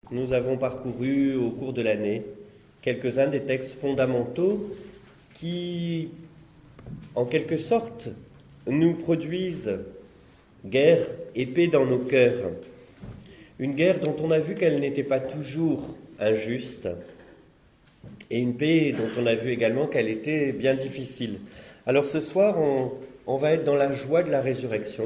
nous avons parcouru au cours de l'année quelques-uns des textes fondamentaux qui, en quelque sorte, nous produisent guerre et paix dans nos cœurs. Une guerre dont on a vu qu'elle n'était pas toujours injuste, et une paix dont on a vu également qu'elle était bien difficile. Alors ce soir, on va être dans la joie de la résurrection,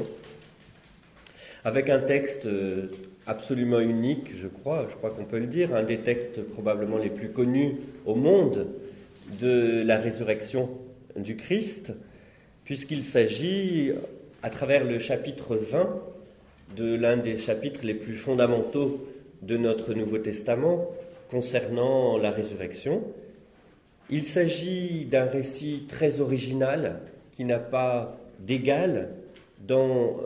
avec un texte absolument unique, je crois qu'on peut le dire, un des textes probablement les plus connus au monde de la résurrection du Christ, puisqu'il s'agit, à travers le chapitre 20, de l'un des chapitres les plus fondamentaux de notre Nouveau Testament concernant la résurrection. Il s'agit d'un récit très original qui n'a pas d'égal dans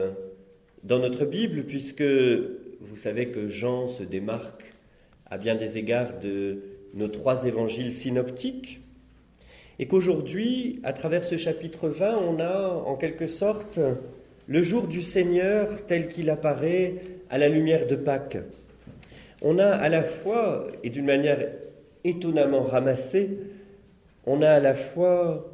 notre Bible, puisque vous savez que Jean se démarque à bien des égards de nos 3 évangiles synoptiques, et qu'aujourd'hui, à travers ce chapitre 20, on a en quelque sorte le jour du Seigneur tel qu'il apparaît à la lumière de Pâques. On a à la fois, et d'une manière étonnamment ramassée, on a à la fois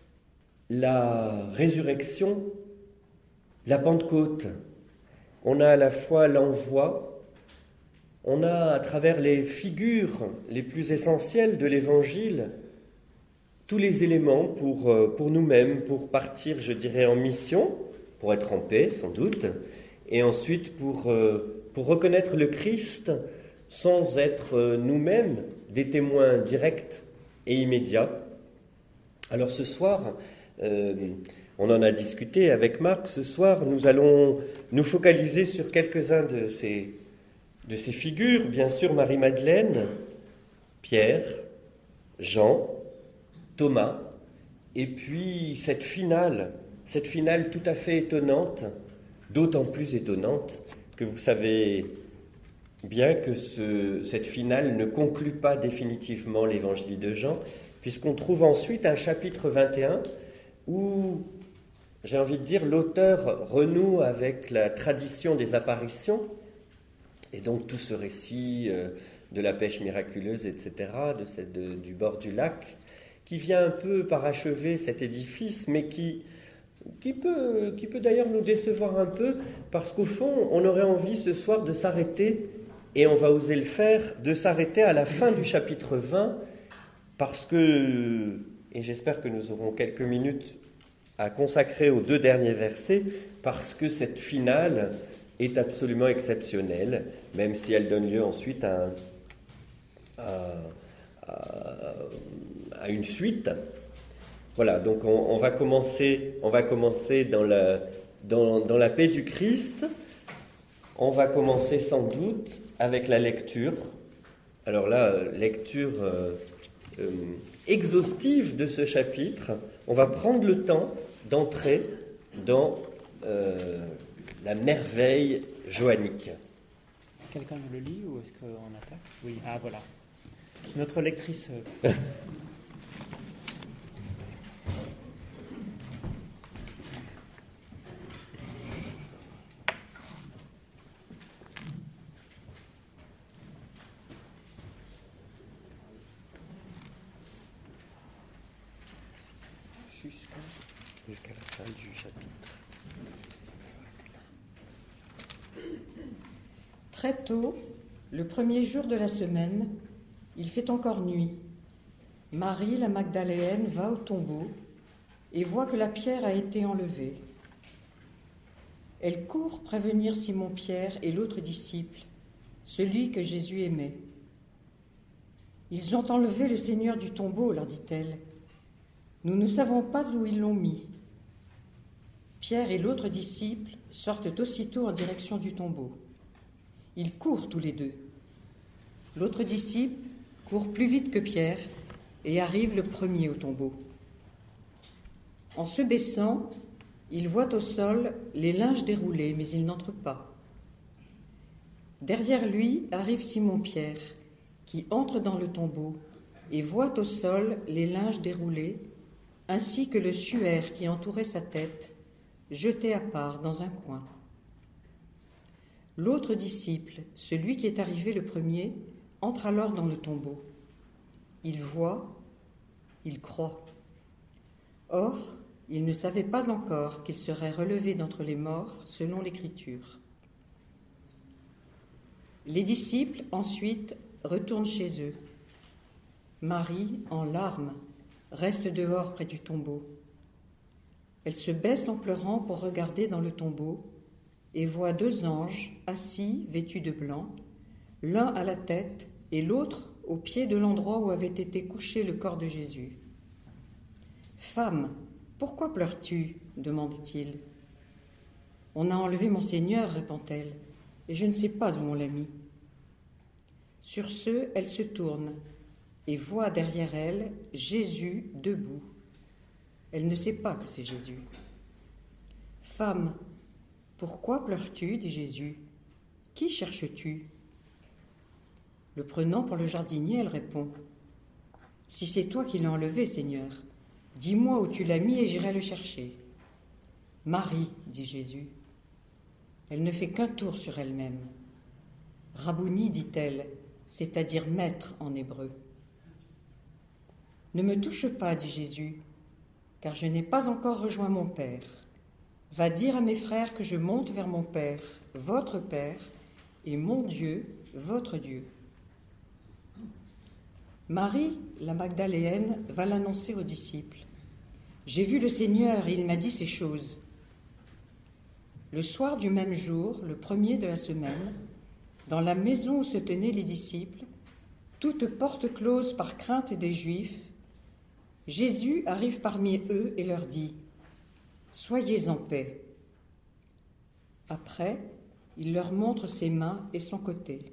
la résurrection, la Pentecôte, on a à la fois l'envoi, on a à travers les figures les plus essentielles de l'Évangile tous les éléments pour nous-mêmes, pour partir, je dirais, en mission, pour être en paix sans doute, et ensuite pour reconnaître le Christ sans être nous-mêmes des témoins directs et immédiats. Alors ce soir, on en a discuté avec Marc, ce soir nous allons nous focaliser sur quelques-uns de ces figures, bien sûr Marie-Madeleine, Pierre, Jean, Thomas, et puis cette finale tout à fait étonnante, d'autant plus étonnante que vous savez bien que cette finale ne conclut pas définitivement l'évangile de Jean, puisqu'on trouve ensuite un chapitre 21 où, j'ai envie de dire, l'auteur renoue avec la tradition des apparitions, et donc tout ce récit de la pêche miraculeuse, etc., du bord du lac, qui vient un peu parachever cet édifice, mais qui peut d'ailleurs nous décevoir un peu, parce qu'au fond, on aurait envie ce soir de s'arrêter, et on va oser le faire, de s'arrêter à la fin du chapitre 20, parce que, et j'espère que nous aurons quelques minutes à consacrer aux 2 derniers versets, parce que cette finale est absolument exceptionnelle, même si elle donne lieu ensuite à une suite. Voilà, donc on va commencer dans la paix du Christ. On va commencer sans doute avec la lecture. Alors là, lecture exhaustive de ce chapitre. On va prendre le temps d'entrer dans la merveille joannique. Quelqu'un nous le lit ou est-ce qu'on attaque ? Oui, voilà. Notre lectrice. Jusqu'à la fin du chapitre. Très tôt, le premier jour de la semaine, il fait encore nuit. Marie, la Magdaléenne, va au tombeau et voit que la pierre a été enlevée. Elle court prévenir Simon-Pierre et l'autre disciple, celui que Jésus aimait. « Ils ont enlevé le Seigneur du tombeau, leur dit-elle. Nous ne savons pas où ils l'ont mis. » Pierre et l'autre disciple sortent aussitôt en direction du tombeau. Ils courent tous les 2. L'autre disciple court plus vite que Pierre et arrive le premier au tombeau. En se baissant, il voit au sol les linges déroulés, mais il n'entre pas. Derrière lui arrive Simon-Pierre, qui entre dans le tombeau et voit au sol les linges déroulés, ainsi que le suaire qui entourait sa tête, jeté à part dans un coin. L'autre disciple, celui qui est arrivé le premier, entre alors dans le tombeau. Il voit, il croit. Or, il ne savait pas encore qu'il serait relevé d'entre les morts selon l'Écriture. Les disciples, ensuite, retournent chez eux. Marie, en larmes, reste dehors près du tombeau. Elle se baisse en pleurant pour regarder dans le tombeau et voit 2 anges assis, vêtus de blanc, l'un à la tête et l'autre au pied de l'endroit où avait été couché le corps de Jésus. « Femme, pourquoi pleures-tu » demande-t-il. « On a enlevé mon Seigneur, répond-elle, et je ne sais pas où on l'a mis. » Sur ce, elle se tourne et voit derrière elle Jésus debout. Elle ne sait pas que c'est Jésus. « Femme, pourquoi pleures-tu » dit Jésus. « Qui cherches-tu » Le prenant pour le jardinier, elle répond. « Si c'est toi qui l'as enlevé, Seigneur, dis-moi où tu l'as mis et j'irai le chercher. »« Marie, dit Jésus. » Elle ne fait qu'un tour sur elle-même. « Rabouni, dit-elle, c'est-à-dire maître en hébreu. »« Ne me touche pas, dit Jésus, car je n'ai pas encore rejoint mon Père. Va dire à mes frères que je monte vers mon Père, votre Père, et mon Dieu, votre Dieu. » Marie, la Magdaléenne, va l'annoncer aux disciples. « J'ai vu le Seigneur et il m'a dit ces choses. » Le soir du même jour, le premier de la semaine, dans la maison où se tenaient les disciples, toute porte close par crainte des Juifs, Jésus arrive parmi eux et leur dit « Soyez en paix. » Après, il leur montre ses mains et son côté.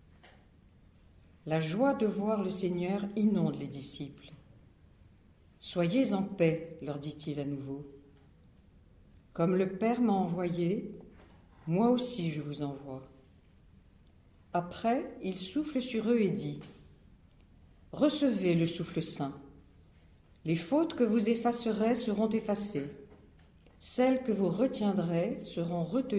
La joie de voir le Seigneur inonde les disciples. « Soyez en paix, leur dit-il à nouveau. Comme le Père m'a envoyé, moi aussi je vous envoie. » Après, il souffle sur eux et dit « Recevez le souffle saint. Les fautes que vous effacerez seront effacées. Celles que vous retiendrez seront retenues. »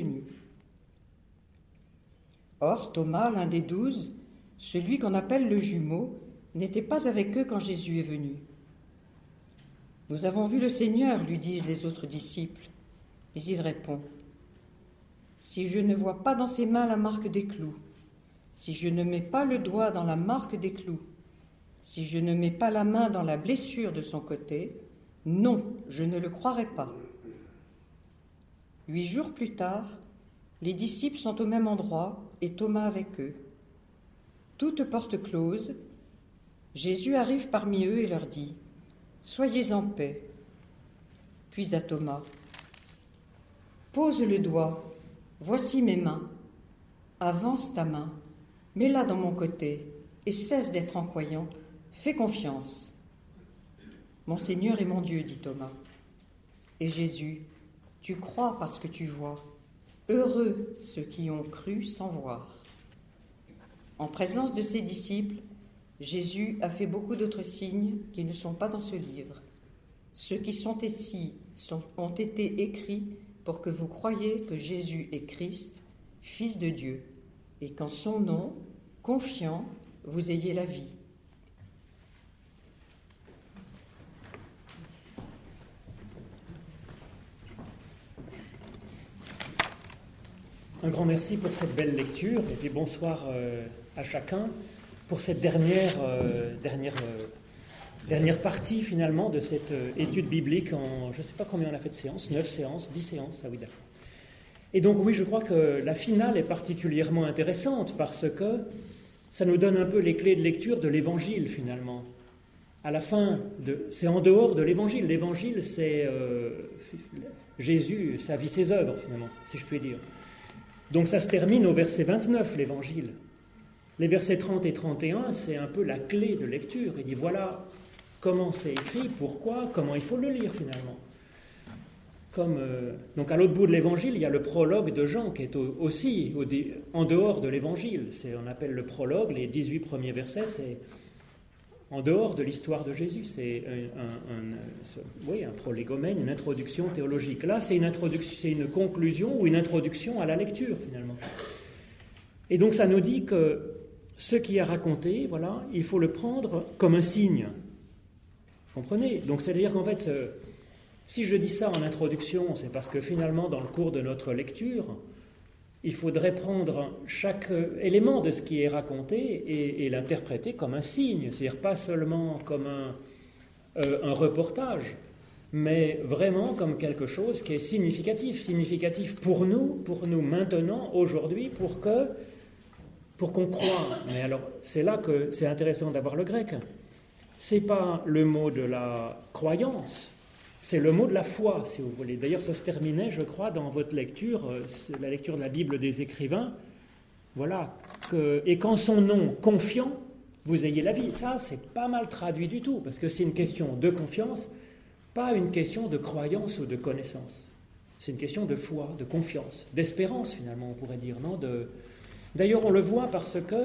Or, Thomas, l'un des 12, celui qu'on appelle le jumeau, n'était pas avec eux quand Jésus est venu. « Nous avons vu le Seigneur, lui disent les autres disciples. » Mais il répond, « Si je ne vois pas dans ses mains la marque des clous, si je ne mets pas le doigt dans la marque des clous, si je ne mets pas la main dans la blessure de son côté, non, je ne le croirai pas. » 8 jours plus tard, les disciples sont au même endroit et Thomas avec eux. Toutes portes closes, Jésus arrive parmi eux et leur dit « Soyez en paix. » Puis à Thomas, « Pose le doigt, voici mes mains. Avance ta main, mets-la dans mon côté et cesse d'être en croyant. Fais confiance. »« Mon Seigneur et mon Dieu, dit Thomas. Et Jésus, tu crois parce que tu vois. Heureux ceux qui ont cru sans voir. » En présence de ses disciples, Jésus a fait beaucoup d'autres signes qui ne sont pas dans ce livre. Ceux qui sont ici ont été écrits pour que vous croyiez que Jésus est Christ, Fils de Dieu, et qu'en son nom, confiant, vous ayez la vie. Un grand merci pour cette belle lecture et puis bonsoir à chacun pour cette dernière partie finalement de cette étude biblique en, je ne sais pas combien on a fait de séances, 9 séances, 10 séances, ah oui d'accord. Et donc oui, je crois que la finale est particulièrement intéressante parce que ça nous donne un peu les clés de lecture de l'Évangile finalement. À la fin, c'est en dehors de l'Évangile. L'Évangile, c'est Jésus, sa vie, ses œuvres finalement, si je puis dire. Donc ça se termine au verset 29, l'Évangile. Les versets 30 et 31, c'est un peu la clé de lecture. Il dit voilà comment c'est écrit, pourquoi, comment il faut le lire finalement. Donc à l'autre bout de l'Évangile, il y a le prologue de Jean qui est aussi en dehors de l'Évangile. On appelle le prologue, les 18 premiers versets, c'est en dehors de l'histoire de Jésus. C'est un prolégomène, une introduction théologique. Là, c'est une conclusion ou une introduction à la lecture finalement. Et donc ça nous dit que ce qui est raconté, voilà, il faut le prendre comme un signe. Comprenez? Donc c'est-à-dire qu'en fait, si je dis ça en introduction, c'est parce que finalement, dans le cours de notre lecture, il faudrait prendre chaque élément de ce qui est raconté et l'interpréter comme un signe, c'est-à-dire pas seulement comme un reportage, mais vraiment comme quelque chose qui est significatif pour nous maintenant, aujourd'hui, pour qu'on croie. Mais alors, c'est là que c'est intéressant d'avoir le grec. C'est pas le mot de la croyance, c'est le mot de la foi, si vous voulez. D'ailleurs, ça se terminait, je crois, dans votre lecture, la lecture de la Bible des écrivains. Voilà. Et qu'en son nom confiant, vous ayez la vie. Ça, c'est pas mal traduit du tout, parce que c'est une question de confiance, pas une question de croyance ou de connaissance. C'est une question de foi, de confiance, d'espérance, finalement, on pourrait dire. Non D'ailleurs, on le voit parce que,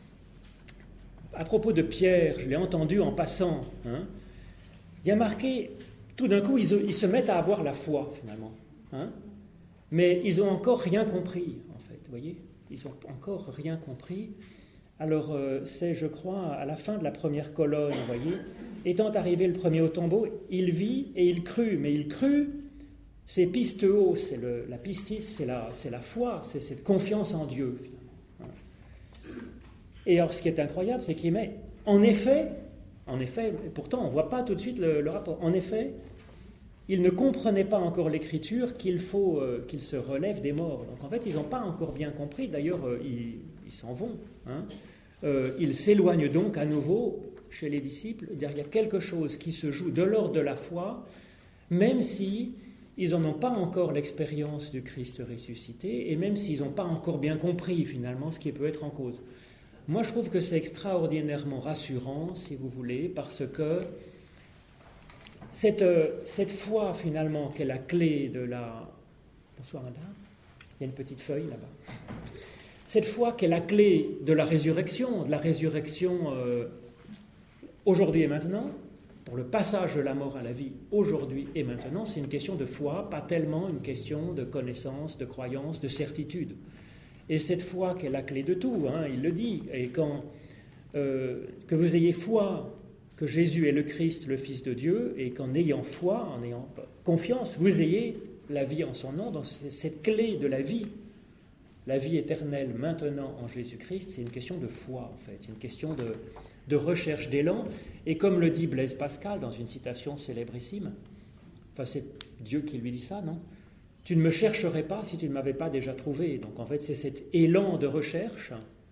à propos de Pierre, je l'ai entendu en passant, il y a marqué, tout d'un coup, ils se mettent à avoir la foi, finalement. Mais ils n'ont encore rien compris, en fait, vous voyez? Ils n'ont encore rien compris. Alors, c'est, je crois, à la fin de la première colonne, vous voyez, étant arrivé le premier au tombeau, il vit et il crut. Mais il crut, c'est pisteo, c'est la pistis, c'est la foi, c'est cette confiance en Dieu, finalement. Et alors, ce qui est incroyable, c'est qu'il met, en effet, pourtant, on ne voit pas tout de suite le rapport. En effet, ils ne comprenaient pas encore l'écriture qu'il faut qu'ils se relèvent des morts. Donc, en fait, ils n'ont pas encore bien compris. D'ailleurs, ils s'en vont. Ils s'éloignent donc à nouveau chez les disciples. Il y a quelque chose qui se joue de l'ordre de la foi, même si ils n'en ont pas encore l'expérience du Christ ressuscité, et même s'ils n'ont pas encore bien compris, finalement, ce qui peut être en cause. Moi, je trouve que c'est extraordinairement rassurant, si vous voulez, parce que cette foi, finalement, qui est la clé de la... Bonsoir, madame. Il y a une petite feuille là-bas. Cette foi qui est la clé de la résurrection aujourd'hui et maintenant, pour le passage de la mort à la vie aujourd'hui et maintenant, c'est une question de foi, pas tellement une question de connaissance, de croyance, de certitude. Et cette foi qui est la clé de tout, il le dit, et que vous ayez foi que Jésus est le Christ, le Fils de Dieu, et qu'en ayant foi, en ayant confiance, vous ayez la vie en son nom, donc cette clé de la vie éternelle maintenant en Jésus-Christ, c'est une question de foi en fait, c'est une question de recherche d'élan, et comme le dit Blaise Pascal dans une citation célébrissime, enfin c'est Dieu qui lui dit ça, non ? Tu ne me chercherais pas si tu ne m'avais pas déjà trouvé. Donc en fait, c'est cet élan de recherche,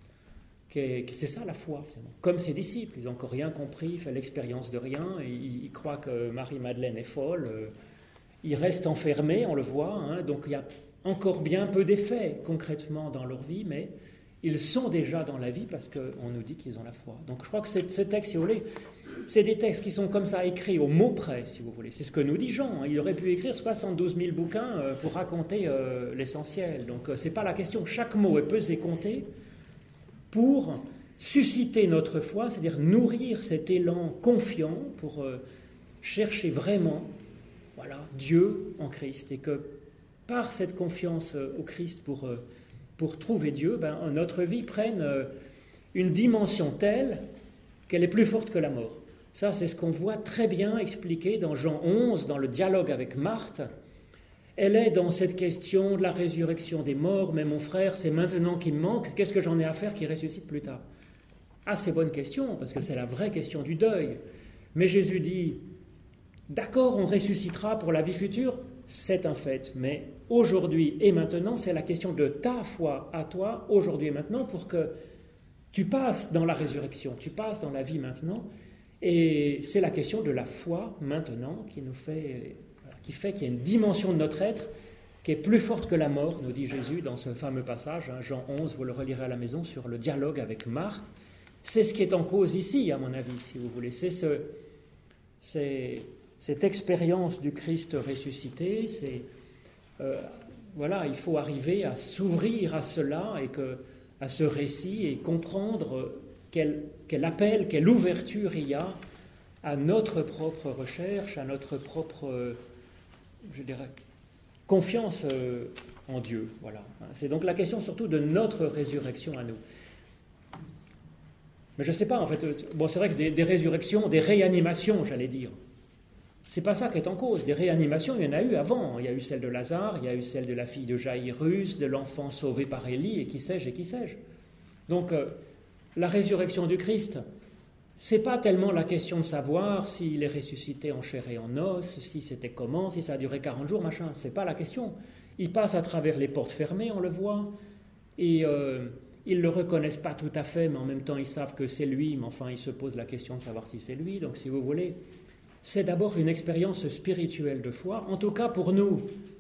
c'est ça la foi, finalement. Comme ses disciples, ils n'ont encore rien compris, ils font l'expérience de rien, et ils croient que Marie-Madeleine est folle, ils restent enfermés, on le voit, donc il y a encore bien peu d'effets concrètement dans leur vie, mais ils sont déjà dans la vie parce qu'on nous dit qu'ils ont la foi. Donc je crois que ce texte, si vous voulez, c'est des textes qui sont comme ça écrits au mot près, si vous voulez. C'est ce que nous dit Jean. Il aurait pu écrire 72 000 bouquins pour raconter l'essentiel. Donc ce n'est pas la question. Chaque mot est pesé, compté pour susciter notre foi, c'est-à-dire nourrir cet élan confiant pour chercher vraiment Dieu en Christ. Et que par cette confiance au Christ pour trouver Dieu, notre vie prenne une dimension telle qu'elle est plus forte que la mort. Ça, c'est ce qu'on voit très bien expliqué dans Jean 11, dans le dialogue avec Marthe. Elle est dans cette question de la résurrection des morts, mais mon frère, c'est maintenant qu'il me manque, qu'est-ce que j'en ai à faire qu'il ressuscite plus tard? Ah, c'est bonne question, parce que c'est la vraie question du deuil. Mais Jésus dit, d'accord, on ressuscitera pour la vie future, c'est un fait, mais aujourd'hui et maintenant, c'est la question de ta foi à toi, aujourd'hui et maintenant, pour que tu passes dans la résurrection, tu passes dans la vie maintenant, et c'est la question de la foi maintenant qui fait qu'il y a une dimension de notre être qui est plus forte que la mort, nous dit Jésus dans ce fameux passage, Jean 11, vous le relirez à la maison, sur le dialogue avec Marthe. C'est ce qui est en cause ici, à mon avis, si vous voulez. C'est cette expérience du Christ ressuscité, il faut arriver à s'ouvrir à cela et à ce récit et comprendre quel appel, quelle ouverture il y a à notre propre recherche, à notre propre, confiance en Dieu. Voilà. C'est donc la question surtout de notre résurrection à nous. Mais je ne sais pas, en fait, bon, c'est vrai que des résurrections, des réanimations, j'allais dire, c'est pas ça qui est en cause. Des réanimations, il y en a eu avant. Il y a eu celle de Lazare, il y a eu celle de la fille de Jaïrus, de l'enfant sauvé par Élie, et qui sais-je, et qui sais-je. Donc, la résurrection du Christ, c'est pas tellement la question de savoir s'il est ressuscité en chair et en os, si c'était comment, si ça a duré 40 jours, machin. C'est pas la question. Il passe à travers les portes fermées, on le voit, et ils le reconnaissent pas tout à fait, mais en même temps, ils savent que c'est lui, mais enfin, ils se posent la question de savoir si c'est lui. Donc, si vous voulez, c'est d'abord une expérience spirituelle de foi. En tout cas, pour nous,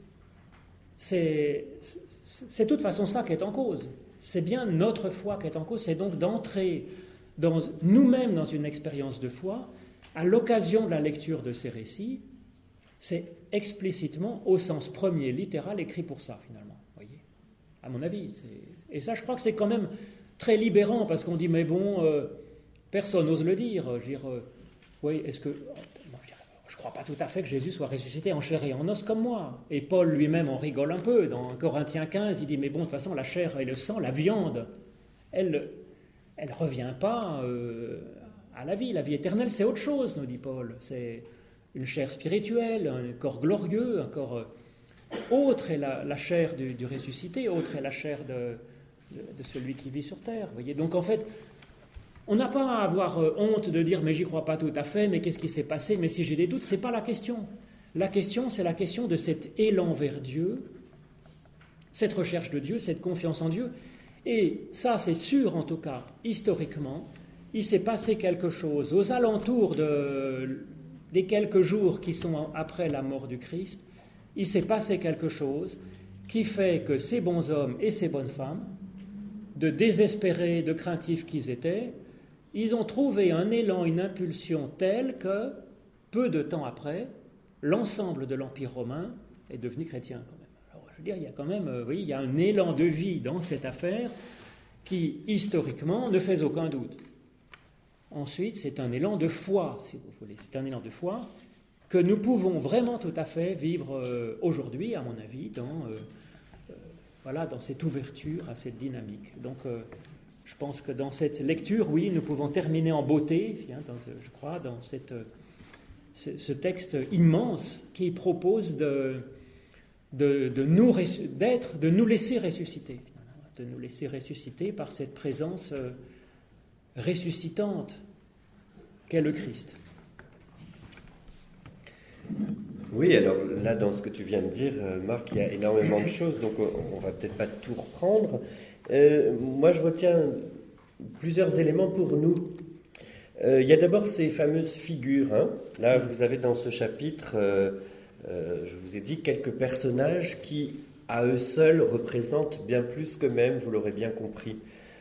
c'est de toute façon ça qui est en cause. C'est bien notre foi qui est en cause. C'est donc d'entrer nous-mêmes dans une expérience de foi à l'occasion de la lecture de ces récits. C'est explicitement, au sens premier, littéral, écrit pour ça, finalement. Voyez, à mon avis. Et ça, je crois que c'est quand même très libérant, parce qu'on dit, mais bon, personne n'ose le dire. Je veux dire, oui, est-ce que... Je ne crois pas tout à fait que Jésus soit ressuscité en chair et en os comme moi. Et Paul lui-même en rigole un peu. Dans Corinthiens 15, il dit, mais bon, de toute façon, la chair et le sang, la viande, elle ne revient pas à la vie. La vie éternelle, c'est autre chose, nous dit Paul. C'est une chair spirituelle, un corps glorieux, un corps... autre est la chair du ressuscité, autre est la chair de celui qui vit sur terre. Voyez. Donc en fait, on n'a pas à avoir honte de dire « mais j'y crois pas tout à fait, mais qu'est-ce qui s'est passé, mais si j'ai des doutes », ce n'est pas la question. La question, c'est la question de cet élan vers Dieu, cette recherche de Dieu, cette confiance en Dieu. Et ça, c'est sûr, en tout cas, historiquement, il s'est passé quelque chose aux alentours des quelques jours qui sont après la mort du Christ. Il s'est passé quelque chose qui fait que ces bons hommes et ces bonnes femmes, de désespérés, de craintifs qu'ils étaient, ils ont trouvé un élan, une impulsion telle que, peu de temps après, l'ensemble de l'Empire romain est devenu chrétien quand même. Alors, je veux dire, il y a quand même, vous voyez, il y a un élan de vie dans cette affaire qui, historiquement, ne fait aucun doute. Ensuite, c'est un élan de foi, si vous voulez. C'est un élan de foi que nous pouvons vraiment tout à fait vivre aujourd'hui, à mon avis, dans cette ouverture à cette dynamique. Donc, je pense que dans cette lecture, oui, nous pouvons terminer en beauté, je crois, dans ce texte immense qui propose de nous laisser ressusciter par cette présence ressuscitante qu'est le Christ. Oui, alors là, dans ce que tu viens de dire, Marc, il y a énormément de choses, donc on va peut-être pas tout reprendre. Moi, je retiens plusieurs éléments pour nous. Il y a d'abord ces fameuses figures. Là, vous avez dans ce chapitre, je vous ai dit, quelques personnages qui, à eux seuls, représentent bien plus qu'eux-mêmes, vous l'aurez bien compris,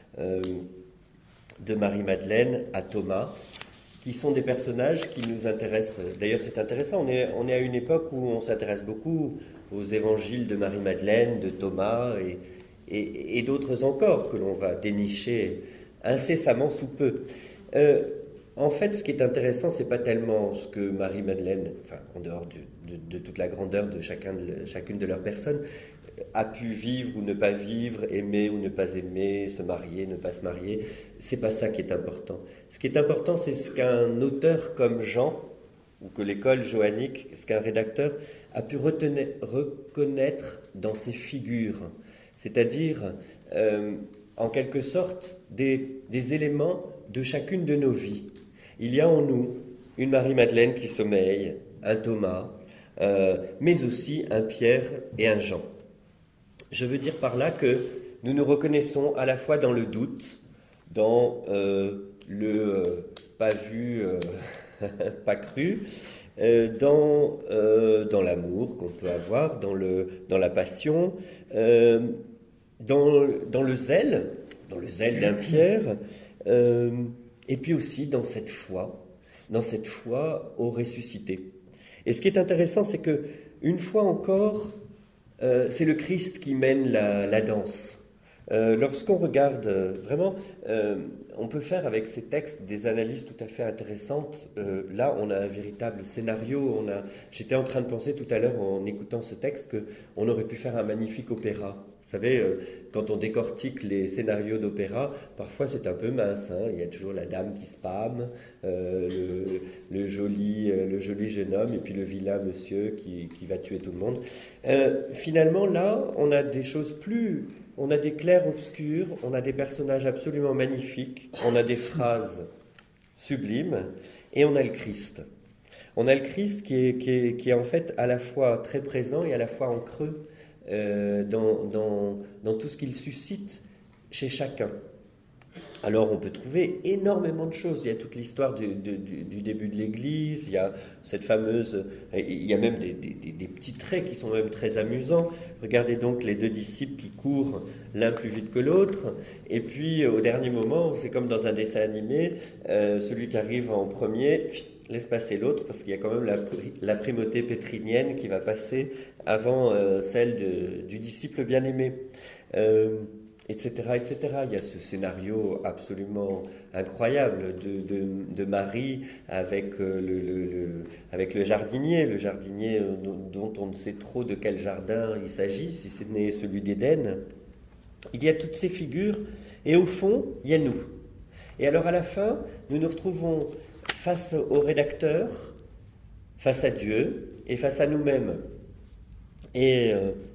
de Marie-Madeleine à Thomas, qui sont des personnages qui nous intéressent. D'ailleurs, c'est intéressant, on est à une époque où on s'intéresse beaucoup aux évangiles de Marie-Madeleine, de Thomas et d'autres encore que l'on va dénicher incessamment sous peu. En fait, ce qui est intéressant, c'est pas tellement ce que Marie-Madeleine, enfin, en dehors de toute la grandeur de chacune de leurs personnes, a pu vivre ou ne pas vivre, aimer ou ne pas aimer, se marier, ne pas se marier. C'est pas ça qui est important. Ce qui est important, c'est ce qu'un auteur comme Jean, ou que l'école johannique, ce qu'un rédacteur a pu reconnaître dans ces figures. C'est-à-dire, en quelque sorte, des éléments de chacune de nos vies. Il y a en nous une Marie-Madeleine qui sommeille, un Thomas, mais aussi un Pierre et un Jean. Je veux dire par là que nous nous reconnaissons à la fois dans le doute, dans le pas vu, pas cru, dans l'amour qu'on peut avoir, dans la passion, dans le zèle d'un Pierre, et puis aussi dans cette foi au ressuscité. Et ce qui est intéressant, c'est que une fois encore, c'est le Christ qui mène la danse. Lorsqu'on regarde vraiment, on peut faire avec ces textes des analyses tout à fait intéressantes. Là, on a un véritable scénario. J'étais en train de penser tout à l'heure en écoutant ce texte qu'on aurait pu faire un magnifique opéra. Vous savez, quand on décortique les scénarios d'opéra, parfois c'est un peu mince. Il y a toujours la dame qui se pâme, le joli jeune homme et puis le vilain monsieur qui va tuer tout le monde. Finalement, là, on a des choses plus... On a des clairs-obscurs, on a des personnages absolument magnifiques, on a des phrases sublimes, et on a le Christ. On a le Christ qui est en fait à la fois très présent et à la fois en creux dans tout ce qu'il suscite chez chacun. Alors on peut trouver énormément de choses. Il y a toute l'histoire du début de l'Église, il y a cette fameuse... Il y a même des petits traits qui sont même très amusants. Regardez donc les deux disciples qui courent l'un plus vite que l'autre. Et puis au dernier moment, c'est comme dans un dessin animé, celui qui arrive en premier laisse passer l'autre parce qu'il y a quand même la primauté pétrinienne qui va passer avant celle du disciple bien-aimé. Etc., etc. Il y a ce scénario absolument incroyable de Marie avec le jardinier dont on ne sait trop de quel jardin il s'agit, si ce n'est celui d'Éden. Il y a toutes ces figures, et au fond, il y a nous. Et alors à la fin, nous nous retrouvons face au rédacteur, face à Dieu, et face à nous-mêmes. Et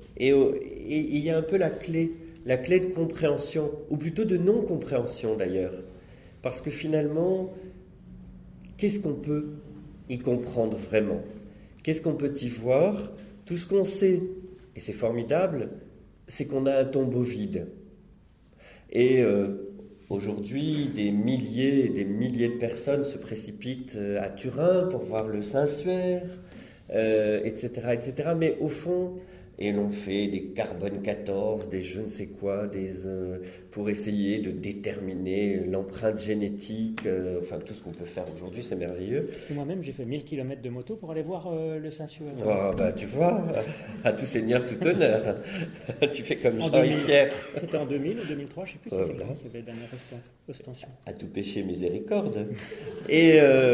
il y a un peu la clé de compréhension, ou plutôt de non-compréhension d'ailleurs. Parce que finalement, qu'est-ce qu'on peut y comprendre vraiment? Qu'est-ce qu'on peut y voir? Tout ce qu'on sait, et c'est formidable, c'est qu'on a un tombeau vide. Et aujourd'hui, des milliers et des milliers de personnes se précipitent à Turin pour voir le Saint-Suaire, etc., etc. Mais au fond... Et l'on fait des carbone 14, des je ne sais quoi, pour essayer de déterminer l'empreinte génétique, enfin tout ce qu'on peut faire aujourd'hui, c'est merveilleux. Et moi-même, j'ai fait 1000 km de moto pour aller voir le Saint-Suaire. Oh, bah, tu vois, à tout seigneur, tout honneur. Tu fais comme Jean et Pierre. C'était en 2000 ou 2003, je ne sais plus, c'était quand qui avait la dernière ostension. À tout péché, miséricorde. Et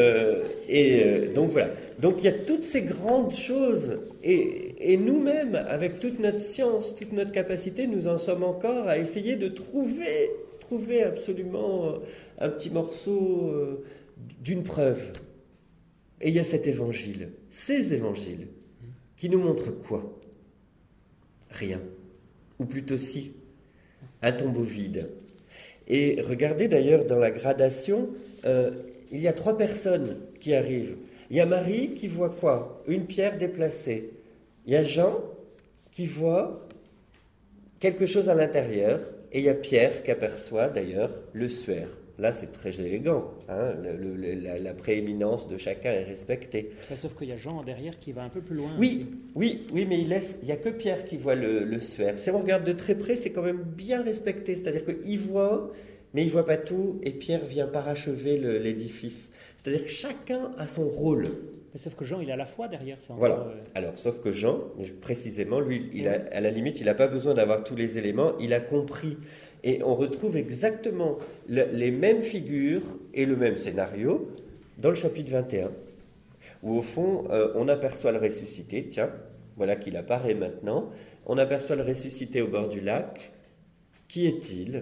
donc voilà. Donc il y a toutes ces grandes choses, et nous-mêmes, avec toute notre science, toute notre capacité, nous en sommes encore à essayer de trouver absolument un petit morceau d'une preuve. Et il y a cet évangile, ces évangiles, qui nous montrent quoi? Rien. Ou plutôt si, un tombeau vide. Et regardez d'ailleurs dans la gradation, il y a 3 personnes qui arrivent. Il y a Marie qui voit quoi? Une pierre déplacée. Il y a Jean qui voit quelque chose à l'intérieur. Et il y a Pierre qui aperçoit d'ailleurs le suaire. Là, c'est très élégant. Hein, la prééminence de chacun est respectée. Sauf qu'il y a Jean derrière qui va un peu plus loin. Oui, mais il n'y a que Pierre qui voit le suaire. Si on regarde de très près, c'est quand même bien respecté. C'est-à-dire qu'il voit, mais il ne voit pas tout. Et Pierre vient parachever l'édifice. C'est-à-dire que chacun a son rôle. Mais sauf que Jean, il a la foi derrière. Ça voilà. Alors, sauf que Jean, précisément, lui, à la limite, il n'a pas besoin d'avoir tous les éléments. Il a compris. Et on retrouve exactement les mêmes figures et le même scénario dans le chapitre 21, où au fond, on aperçoit le ressuscité. Tiens, voilà qu'il apparaît maintenant. On aperçoit le ressuscité au bord du lac. Qui est-il?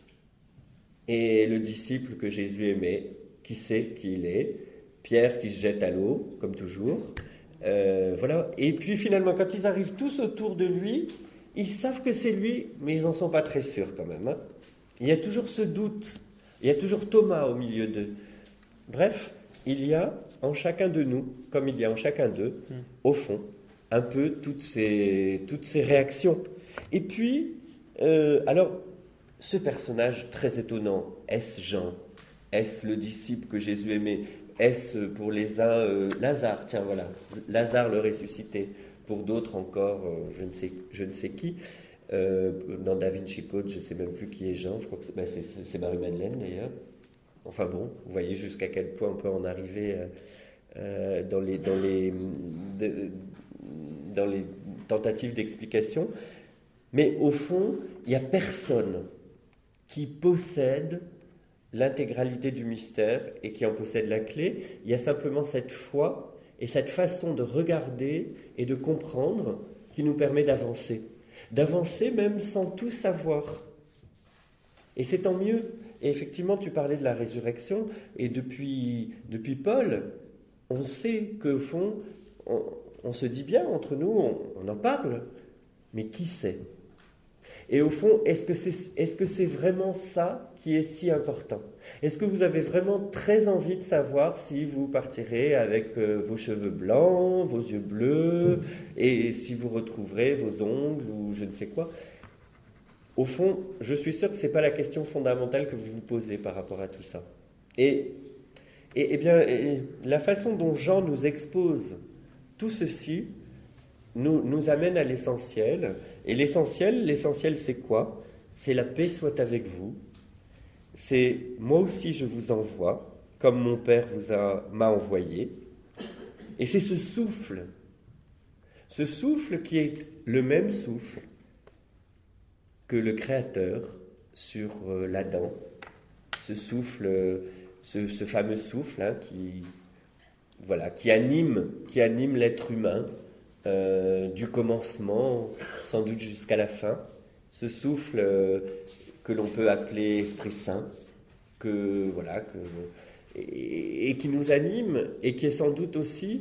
Et le disciple que Jésus aimait, qui sait qui il est? Pierre qui se jette à l'eau, comme toujours. Voilà. Et puis finalement, quand ils arrivent tous autour de lui, ils savent que c'est lui, mais ils n'en sont pas très sûrs quand même. Hein. Il y a toujours ce doute. Il y a toujours Thomas au milieu d'eux. Bref, il y a en chacun de nous, comme il y a en chacun d'eux, au fond, un peu toutes ces réactions. Et puis, alors, ce personnage très étonnant, est-ce Jean? Est-ce le disciple que Jésus aimait? Est-ce pour les uns Lazare? Tiens, voilà, Lazare le ressuscité. Pour d'autres encore, je ne sais qui. Dans Da Vinci Code, je ne sais même plus qui est Jean. Je crois que c'est Marie-Madeleine d'ailleurs. Enfin bon, vous voyez jusqu'à quel point on peut en arriver dans les tentatives d'explication. Mais au fond, il n'y a personne qui possède l'intégralité du mystère et qui en possède la clé. Il y a simplement cette foi et cette façon de regarder et de comprendre qui nous permet d'avancer. D'avancer même sans tout savoir. Et c'est tant mieux. Et effectivement, tu parlais de la résurrection, et depuis Paul, on sait qu'au fond, on se dit bien entre nous, on en parle, mais qui sait ? Et au fond, est-ce que c'est vraiment ça qui est si important ? Est-ce que vous avez vraiment très envie de savoir si vous partirez avec vos cheveux blancs, vos yeux bleus, et si vous retrouverez vos ongles ou je ne sais quoi ? Au fond, je suis sûr que ce n'est pas la question fondamentale que vous vous posez par rapport à tout ça. Et bien, la façon dont Jean nous expose tout ceci nous amène à l'essentiel. Et l'essentiel, c'est quoi ? C'est la paix soit avec vous. C'est moi aussi je vous envoie, comme mon Père m'a envoyé. Et c'est ce souffle qui est le même souffle que le Créateur sur l'Adam, ce souffle, ce fameux souffle qui anime l'être humain du commencement, sans doute jusqu'à la fin, ce souffle que l'on peut appeler Esprit Saint, et qui nous anime et qui est sans doute aussi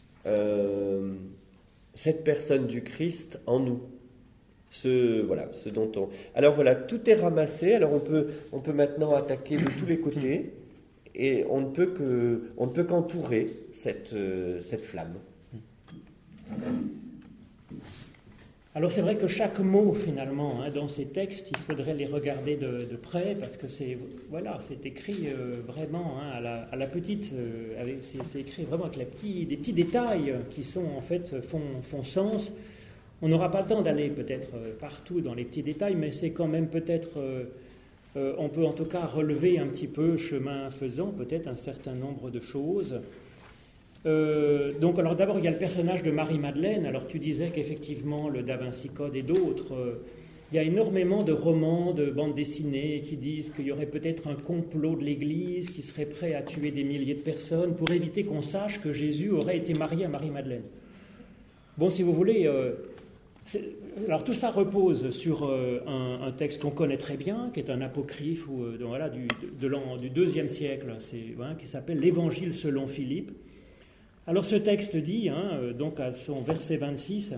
cette personne du Christ en nous. Ce dont on... Alors voilà, tout est ramassé. Alors on peut maintenant attaquer de tous les côtés et on ne peut qu'entourer cette flamme. Alors c'est vrai que chaque mot finalement dans ces textes, il faudrait les regarder de près parce que c'est écrit vraiment à la petite, c'est écrit vraiment avec des petits détails qui sont en fait font sens. On n'aura pas le temps d'aller peut-être partout dans les petits détails, mais c'est quand même peut-être, on peut en tout cas relever un petit peu, chemin faisant, peut-être un certain nombre de choses. Donc, alors d'abord, il y a le personnage de Marie-Madeleine. Alors tu disais qu'effectivement, le Da Vinci Code et d'autres, il y a énormément de romans, de bandes dessinées qui disent qu'il y aurait peut-être un complot de l'Église qui serait prêt à tuer des milliers de personnes pour éviter qu'on sache que Jésus aurait été marié à Marie-Madeleine. Bon, si vous voulez... Alors tout ça repose sur un texte qu'on connaît très bien, qui est un apocryphe du IIe siècle, qui s'appelle l'Évangile selon Philippe. Alors ce texte dit, donc à son verset 26,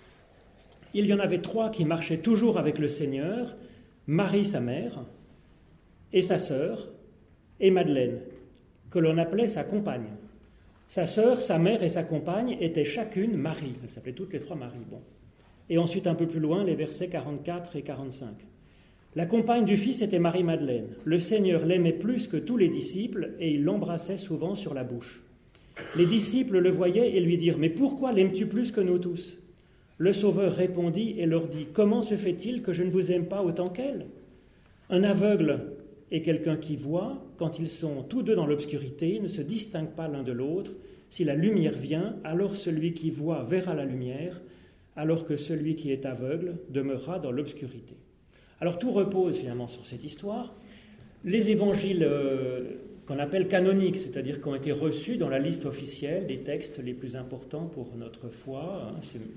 « Il y en avait 3 qui marchaient toujours avec le Seigneur, Marie sa mère, et sa sœur, et Madeleine, que l'on appelait sa compagne. Sa sœur, sa mère et sa compagne étaient chacune Marie. » Elles s'appelaient toutes les 3 Marie. Bon. Et ensuite, un peu plus loin, les versets 44 et 45. « La compagne du Fils était Marie-Madeleine. Le Seigneur l'aimait plus que tous les disciples et il l'embrassait souvent sur la bouche. Les disciples le voyaient et lui dirent « Mais pourquoi l'aimes-tu plus que nous tous ?» Le Sauveur répondit et leur dit « Comment se fait-il que je ne vous aime pas autant qu'elle ? Un aveugle et quelqu'un qui voit, quand ils sont tous deux dans l'obscurité, ne se distinguent pas l'un de l'autre. Si la lumière vient, alors celui qui voit verra la lumière, alors que celui qui est aveugle demeurera dans l'obscurité. » Alors tout repose finalement sur cette histoire. Les évangiles qu'on appelle canoniques, c'est-à-dire qui ont été reçus dans la liste officielle des textes les plus importants pour notre foi,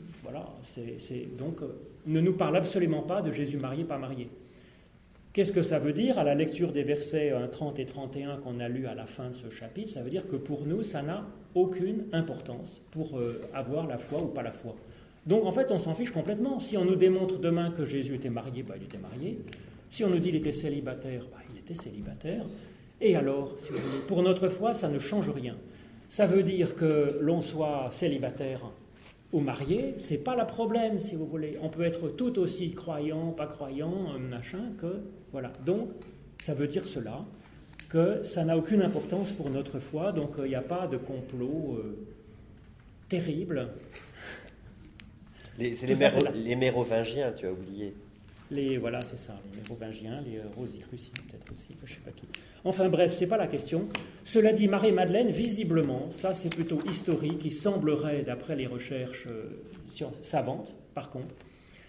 ne nous parlent absolument pas de Jésus marié, pas marié. Qu'est-ce que ça veut dire ? À la lecture des versets 30 et 31 qu'on a lus à la fin de ce chapitre, ça veut dire que pour nous, ça n'a aucune importance pour avoir la foi ou pas la foi. Donc en fait, on s'en fiche complètement. Si on nous démontre demain que Jésus était marié, il était marié. Si on nous dit qu'il était célibataire, il était célibataire. Et alors, si vous voulez, pour notre foi, ça ne change rien. Ça veut dire que l'on soit célibataire ou marié, c'est pas le problème, si vous voulez. On peut être tout aussi croyant, pas croyant, machin, que... Voilà. Donc, ça veut dire cela, que ça n'a aucune importance pour notre foi, donc il n'y a pas de complot terrible. Les Mérovingiens, tu as oublié. Voilà, c'est ça, les Mérovingiens, les Rosicruciens peut-être aussi, je ne sais pas qui. Enfin bref, ce n'est pas la question. Cela dit, Marie-Madeleine, visiblement, ça c'est plutôt historique, il semblerait, d'après les recherches savantes, par contre,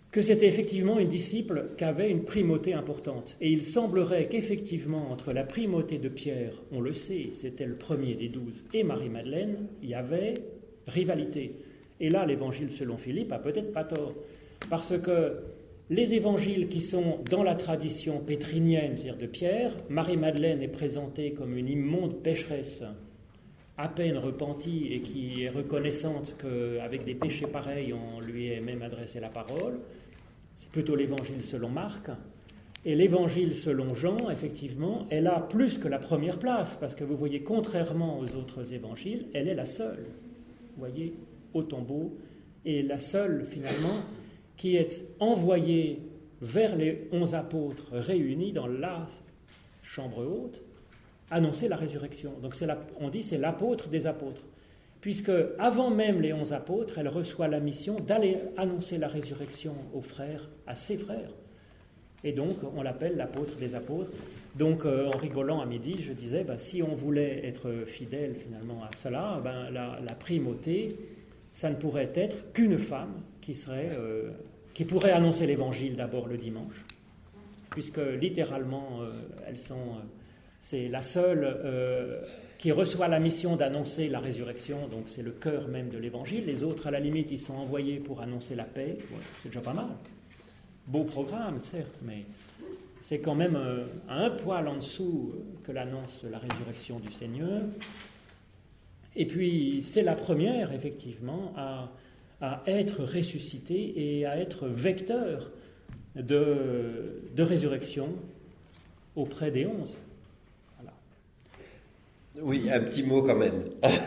que c'était effectivement une disciple qui avait une primauté importante. Et il semblerait qu'effectivement, entre la primauté de Pierre, on le sait, c'était le premier des 12, et Marie-Madeleine, il y avait rivalité. Et là, l'évangile selon Philippe a peut-être pas tort, parce que les évangiles qui sont dans la tradition pétrinienne, c'est-à-dire de Pierre, Marie-Madeleine est présentée comme une immonde pécheresse, à peine repentie et qui est reconnaissante qu'avec des péchés pareils, on lui ait même adressé la parole. C'est plutôt l'évangile selon Marc. Et l'évangile selon Jean, effectivement, elle a plus que la première place, parce que vous voyez, contrairement aux autres évangiles, elle est la seule, vous voyez, au tombeau, et la seule, finalement, qui est envoyée vers les 11 apôtres réunis dans la chambre haute, annoncer la résurrection. Donc on dit c'est l'apôtre des apôtres, puisque avant même les 11 apôtres, elle reçoit la mission d'aller annoncer la résurrection aux frères, à ses frères. Et donc on l'appelle l'apôtre des apôtres. Donc en rigolant à midi, je disais, si on voulait être fidèle finalement à cela, la primauté, ça ne pourrait être qu'une femme qui pourrait annoncer l'évangile d'abord le dimanche, puisque littéralement c'est la seule qui reçoit la mission d'annoncer la résurrection, donc c'est le cœur même de l'évangile. Les autres, à la limite, ils sont envoyés pour annoncer la paix. Ouais, c'est déjà pas mal. Beau programme, certes, mais c'est quand même un poil en dessous que l'annonce de la résurrection du Seigneur. Et puis, c'est la première, effectivement, à être ressuscitée et à être vecteur de résurrection auprès des 11. Oui, un petit mot quand même.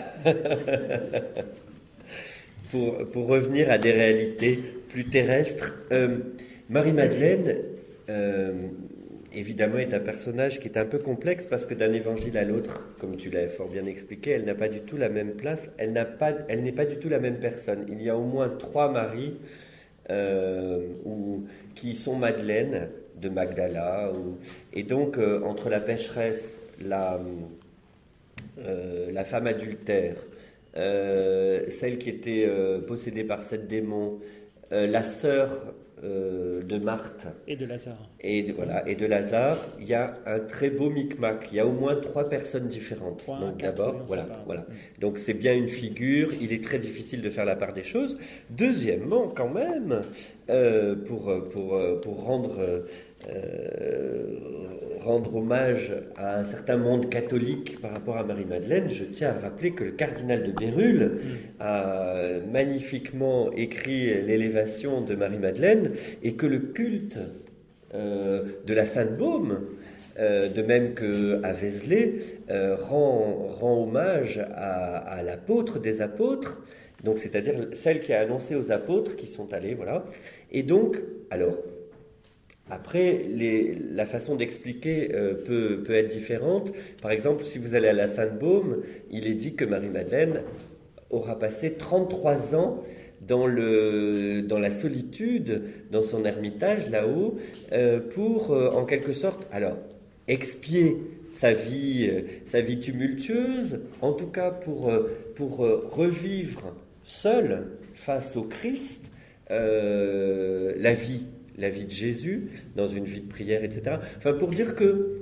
pour revenir à des réalités plus terrestres, Marie-Madeleine, évidemment, est un personnage qui est un peu complexe parce que d'un évangile à l'autre, comme tu l'as fort bien expliqué, elle n'a pas du tout la même place, elle n'est pas du tout la même personne. Il y a au moins 3 Maries qui sont Madeleine de Magdala, et donc entre la pécheresse, la femme adultère, celle qui était possédée par 7 démons, la sœur de Marthe et de Lazare. Et de Lazare, il y a un très beau micmac. Il y a au moins 3 personnes différentes. Donc d'abord, voilà. Donc c'est bien une figure. Il est très difficile de faire la part des choses. Deuxièmement, quand même, pour rendre hommage à un certain monde catholique par rapport à Marie-Madeleine, je tiens à rappeler que le cardinal de Bérulle a magnifiquement écrit l'élévation de Marie-Madeleine et que le culte de la Sainte Baume, de même qu'à Vézelay, rend hommage à l'apôtre des apôtres, donc c'est-à-dire celle qui a annoncé aux apôtres qui sont allés, voilà. Et donc, alors, après, la façon d'expliquer peut être différente. Par exemple, si vous allez à la Sainte Baume, il est dit que Marie-Madeleine aura passé 33 ans dans la solitude, dans son ermitage là-haut, pour, en quelque sorte, alors, expier sa vie tumultueuse, en tout cas pour revivre seule face au Christ la vie de Jésus, dans une vie de prière, etc. Enfin, pour dire que,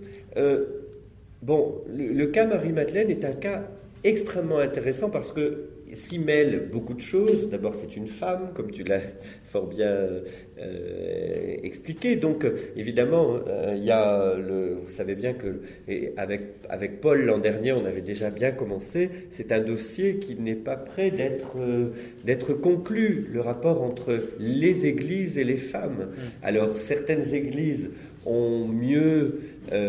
le cas Marie-Madeleine est un cas extrêmement intéressant parce que s'y mêlent beaucoup de choses. D'abord, c'est une femme, comme tu l'as fort bien expliqué. Donc, évidemment, il y a vous savez bien que avec Paul l'an dernier, on avait déjà bien commencé. C'est un dossier qui n'est pas prêt d'être conclu, le rapport entre les églises et les femmes. Alors, certaines églises ont mieux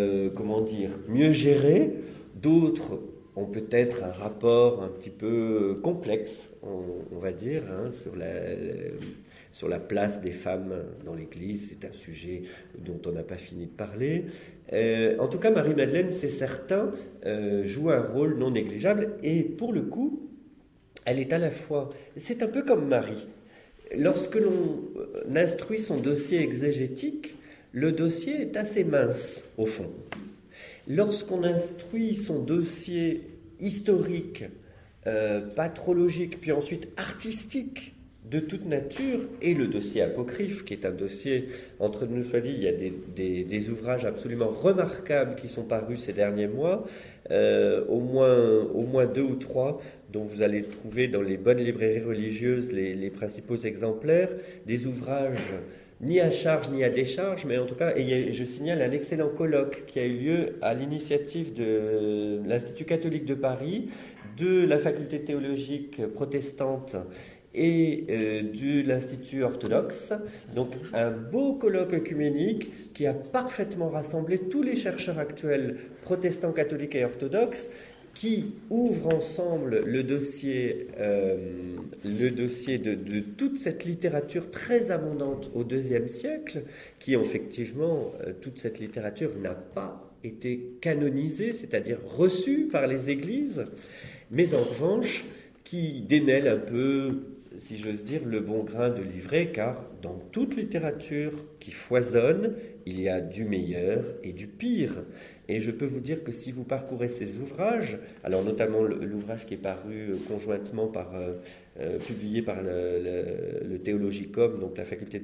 géré, d'autres ont peut-être un rapport un petit peu complexe, on va dire, sur la place des femmes dans l'Église. C'est un sujet dont on n'a pas fini de parler. En tout cas, Marie-Madeleine, c'est certain, joue un rôle non négligeable. Et pour le coup, elle est à la fois... C'est un peu comme Marie. Lorsque l'on instruit son dossier exégétique, le dossier est assez mince, au fond. Lorsqu'on instruit son dossier historique, patrologique, puis ensuite artistique, de toute nature, et le dossier apocryphe, qui est un dossier, entre nous soit dit, il y a des ouvrages absolument remarquables qui sont parus ces derniers mois, au moins 2 ou 3, dont vous allez trouver dans les bonnes librairies religieuses les principaux exemplaires, des ouvrages ni à charge ni à décharge, mais en tout cas, et je signale un excellent colloque qui a eu lieu à l'initiative de l'Institut catholique de Paris, de la faculté théologique protestante et de l'Institut orthodoxe. Donc un beau colloque œcuménique qui a parfaitement rassemblé tous les chercheurs actuels protestants, catholiques et orthodoxes, qui ouvrent ensemble le dossier de toute cette littérature très abondante au IIe siècle, qui effectivement, toute cette littérature n'a pas été canonisée, c'est-à-dire reçue par les églises, mais en revanche, qui démêle un peu, si j'ose dire, le bon grain de l'ivraie, car dans toute littérature qui foisonne, il y a du meilleur et du pire. Et je peux vous dire que si vous parcourez ces ouvrages, alors notamment l'ouvrage qui est paru conjointement publié par le Théologicum, donc la faculté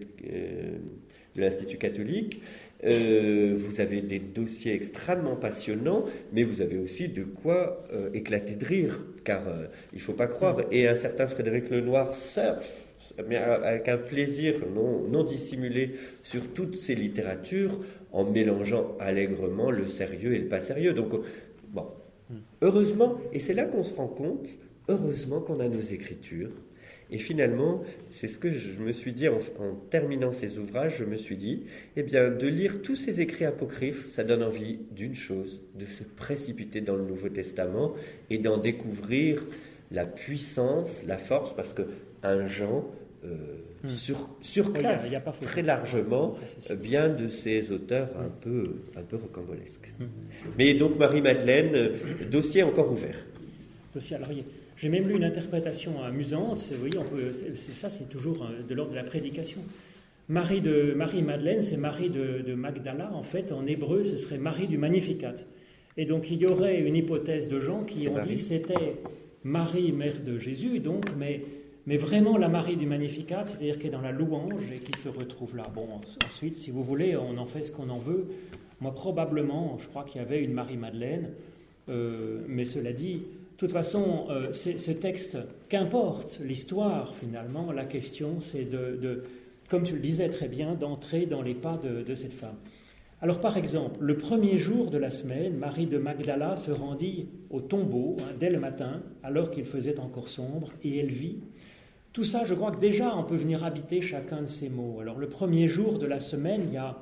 de l'Institut catholique, vous avez des dossiers extrêmement passionnants, mais vous avez aussi de quoi éclater de rire, car il ne faut pas croire, et un certain Frédéric Lenoir surfe, mais avec un plaisir non dissimulé sur toutes ces littératures, en mélangeant allègrement le sérieux et le pas sérieux. Donc, bon, heureusement, et c'est là qu'on se rend compte, heureusement qu'on a nos écritures. Et finalement, c'est ce que je me suis dit en terminant ces ouvrages, je me suis dit, eh bien, de lire tous ces écrits apocryphes, ça donne envie d'une chose, de se précipiter dans le Nouveau Testament et d'en découvrir la puissance, la force, parce qu'un Jean surclasse très largement bien de ces auteurs un peu rocambolesques. Mais donc Marie-Madeleine, dossier encore ouvert. Dossier, alors, j'ai même lu une interprétation amusante, vous voyez, ça c'est toujours de l'ordre de la prédication. Marie-Madeleine, c'est Marie de Magdala, en fait, en hébreu, ce serait Marie du Magnificat. Et donc il y aurait une hypothèse de gens qui ont dit que c'était Marie, mère de Jésus, donc, mais vraiment la Marie du Magnificat, c'est-à-dire qui est dans la louange et qui se retrouve là. Bon, ensuite, si vous voulez, on en fait ce qu'on en veut. Moi, probablement, je crois qu'il y avait une Marie-Madeleine, mais cela dit, de toute façon, ce texte, qu'importe l'histoire, finalement, la question, c'est comme tu le disais très bien, d'entrer dans les pas de cette femme. Alors, par exemple, le premier jour de la semaine, Marie de Magdala se rendit au tombeau, dès le matin, alors qu'il faisait encore sombre, et elle vit. Tout ça, je crois que déjà, on peut venir habiter chacun de ces mots. Alors, le premier jour de la semaine, il y a,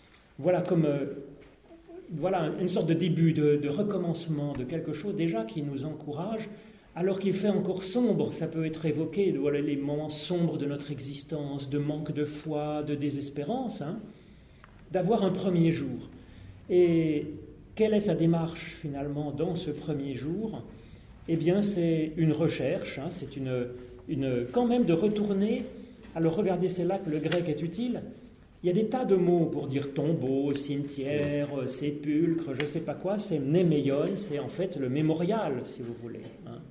voilà une sorte de début, de recommencement, de quelque chose déjà qui nous encourage, alors qu'il fait encore sombre. Ça peut être évoqué, voilà, les moments sombres de notre existence, de manque de foi, de désespérance, d'avoir un premier jour. Et quelle est sa démarche finalement dans ce premier jour ? Eh bien, c'est une recherche, c'est quand même de retourner. Alors regardez, c'est là que le grec est utile. Il y a des tas de mots pour dire tombeau, cimetière, sépulcre, je ne sais pas quoi. C'est mnémeion, c'est en fait le mémorial, si vous voulez.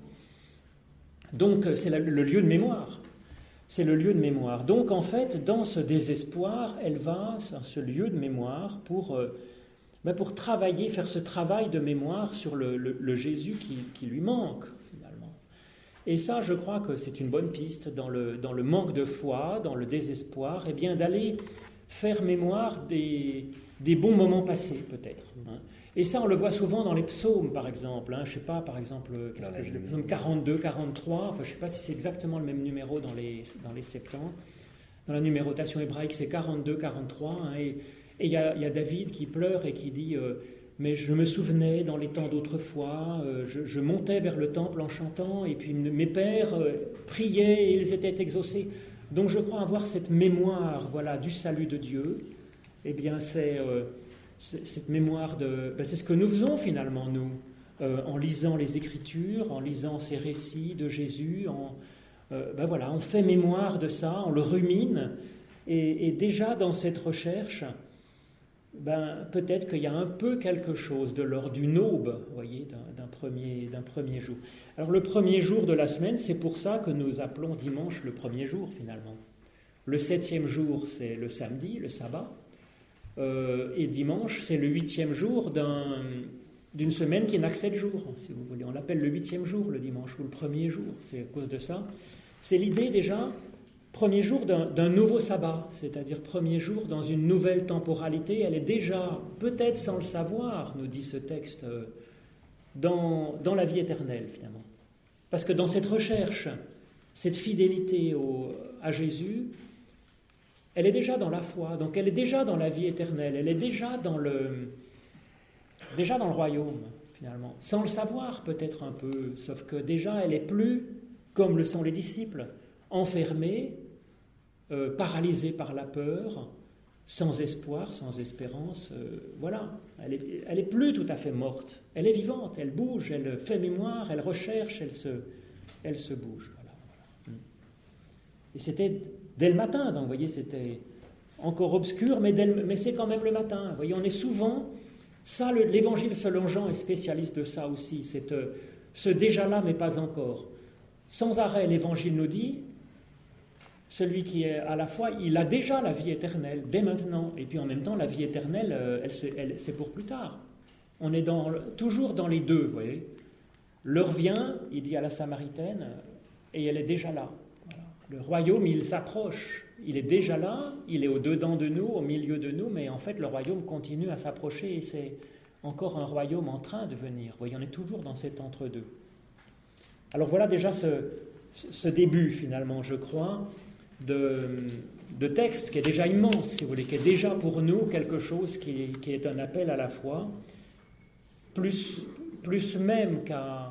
Donc c'est le lieu de mémoire. C'est le lieu de mémoire. Donc en fait, dans ce désespoir, elle va à ce lieu de mémoire pour travailler, faire ce travail de mémoire sur le Jésus qui lui manque, finalement. Et ça, je crois que c'est une bonne piste dans le manque de foi, dans le désespoir, eh bien d'aller faire mémoire des bons moments passés, peut-être. Et ça, on le voit souvent dans les psaumes, par exemple. Je ne sais pas, par exemple, le psaume 42, 43, je ne sais pas si c'est exactement le même numéro dans les Septante. Dans la numérotation hébraïque, c'est 42, 43. Et il y a David qui pleure et qui dit mais je me souvenais dans les temps d'autrefois, je montais vers le temple en chantant, et puis mes pères priaient et ils étaient exaucés. Donc je crois avoir cette mémoire, du salut de Dieu. Eh bien, c'est cette mémoire c'est ce que nous faisons finalement, nous, en lisant les Écritures, en lisant ces récits de Jésus. On fait mémoire de ça, on le rumine. Et déjà dans cette recherche, peut-être qu'il y a un peu quelque chose de l'ordre d'une aube, vous voyez, d'un premier jour. Alors le premier jour de la semaine, c'est pour ça que nous appelons dimanche le premier jour finalement. Le 7e jour, c'est le samedi, le sabbat, et dimanche, c'est le 8e jour d'une semaine qui n'a que 7 jours, si vous voulez. On l'appelle le 8e jour, le dimanche, ou le premier jour, c'est à cause de ça. C'est l'idée déjà, premier jour d'un nouveau sabbat, c'est-à-dire premier jour dans une nouvelle temporalité. Elle est déjà, peut-être sans le savoir, nous dit ce texte, dans la vie éternelle finalement. Parce que dans cette recherche, cette fidélité à Jésus, elle est déjà dans la foi, donc elle est déjà dans la vie éternelle, elle est déjà dans le royaume finalement, sans le savoir peut-être un peu, sauf que déjà elle est plus, comme le sont les disciples, enfermée, paralysée par la peur, sans espoir, sans espérance, voilà. Elle est plus tout à fait morte. Elle est vivante, elle bouge, elle fait mémoire, elle recherche, elle se bouge. Voilà. Et c'était dès le matin, donc vous voyez, c'était encore obscur, mais c'est quand même le matin. Vous voyez, on est souvent... Ça, l'évangile selon Jean est spécialiste de ça aussi, c'est ce déjà-là, mais pas encore. Sans arrêt, l'évangile nous dit... Celui qui est à la foi, il a déjà la vie éternelle, dès maintenant. Et puis en même temps, la vie éternelle, c'est pour plus tard. On est toujours dans les deux, vous voyez. L'heure vient, il dit à la Samaritaine, et elle est déjà là. Voilà. Le royaume, il s'approche. Il est déjà là, il est au-dedans de nous, au milieu de nous, mais en fait, le royaume continue à s'approcher et c'est encore un royaume en train de venir. Vous voyez, on est toujours dans cet entre-deux. Alors voilà déjà ce début, finalement, je crois, de texte qui est déjà immense, si vous voulez, qui est déjà pour nous quelque chose qui est un appel à la foi, plus même qu'à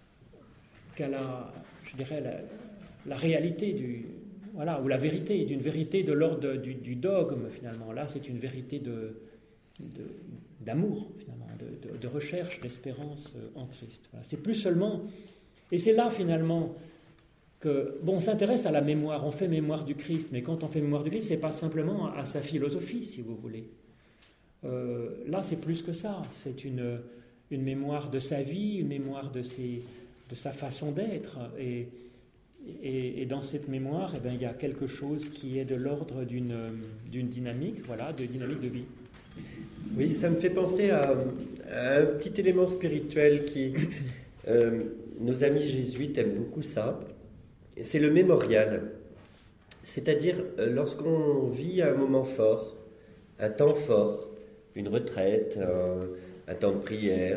je dirais, la réalité ou la vérité, d'une vérité de l'ordre du dogme, finalement. Là, c'est une vérité d'amour, finalement, de recherche, d'espérance en Christ. Voilà. C'est plus seulement... Et c'est là, finalement... on s'intéresse à la mémoire, on fait mémoire du Christ, mais quand on fait mémoire du Christ, c'est pas simplement à sa philosophie, si vous voulez. Là, c'est plus que ça. C'est une mémoire de sa vie, une mémoire de sa façon d'être. Et dans cette mémoire, il y a quelque chose qui est de l'ordre d'une dynamique, de dynamique de vie. Oui, ça me fait penser à un petit élément spirituel qui... nos amis jésuites aiment beaucoup ça. C'est le mémorial, c'est-à-dire lorsqu'on vit un moment fort, un temps fort, une retraite, un temps de prière,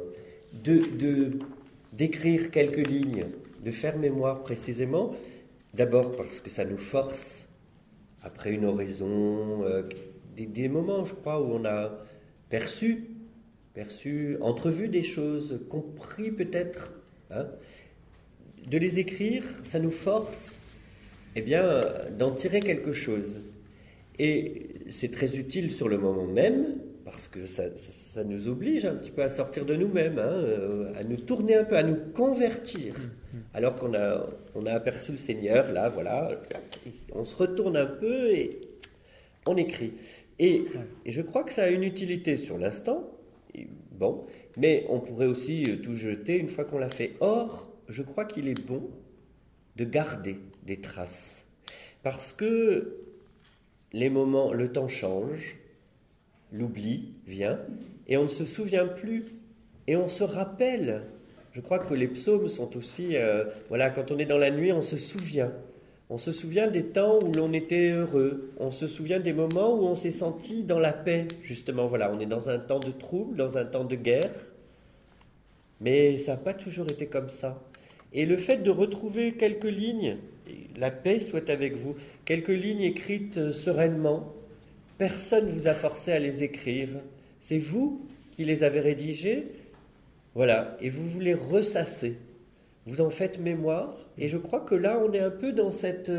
d'écrire quelques lignes, de faire mémoire précisément, d'abord parce que ça nous force, après une oraison, des moments, je crois, où on a perçu, entrevu des choses, compris peut-être, de les écrire, ça nous force d'en tirer quelque chose. Et c'est très utile sur le moment même, parce que ça nous oblige un petit peu à sortir de nous-mêmes, à nous tourner un peu, à nous convertir. Alors qu'on a aperçu le Seigneur, là, voilà, on se retourne un peu et on écrit. Et je crois que ça a une utilité sur l'instant, mais on pourrait aussi tout jeter une fois qu'on l'a fait. Or, je crois qu'il est bon de garder des traces. Parce que les moments, le temps change, l'oubli vient, et on ne se souvient plus, et on se rappelle. Je crois que les psaumes sont aussi... quand on est dans la nuit, on se souvient. On se souvient des temps où l'on était heureux. On se souvient des moments où on s'est senti dans la paix, justement. Voilà, on est dans un temps de trouble, dans un temps de guerre, mais ça n'a pas toujours été comme ça. Et le fait de retrouver quelques lignes, la paix soit avec vous, quelques lignes écrites sereinement, personne ne vous a forcé à les écrire. C'est vous qui les avez rédigées, voilà, et vous les ressassez. Vous en faites mémoire, et je crois que là, on est un peu dans cette,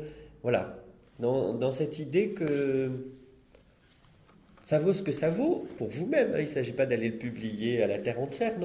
dans cette idée que ça vaut ce que ça vaut pour vous-même. Il ne s'agit pas d'aller le publier à la terre entière, non ?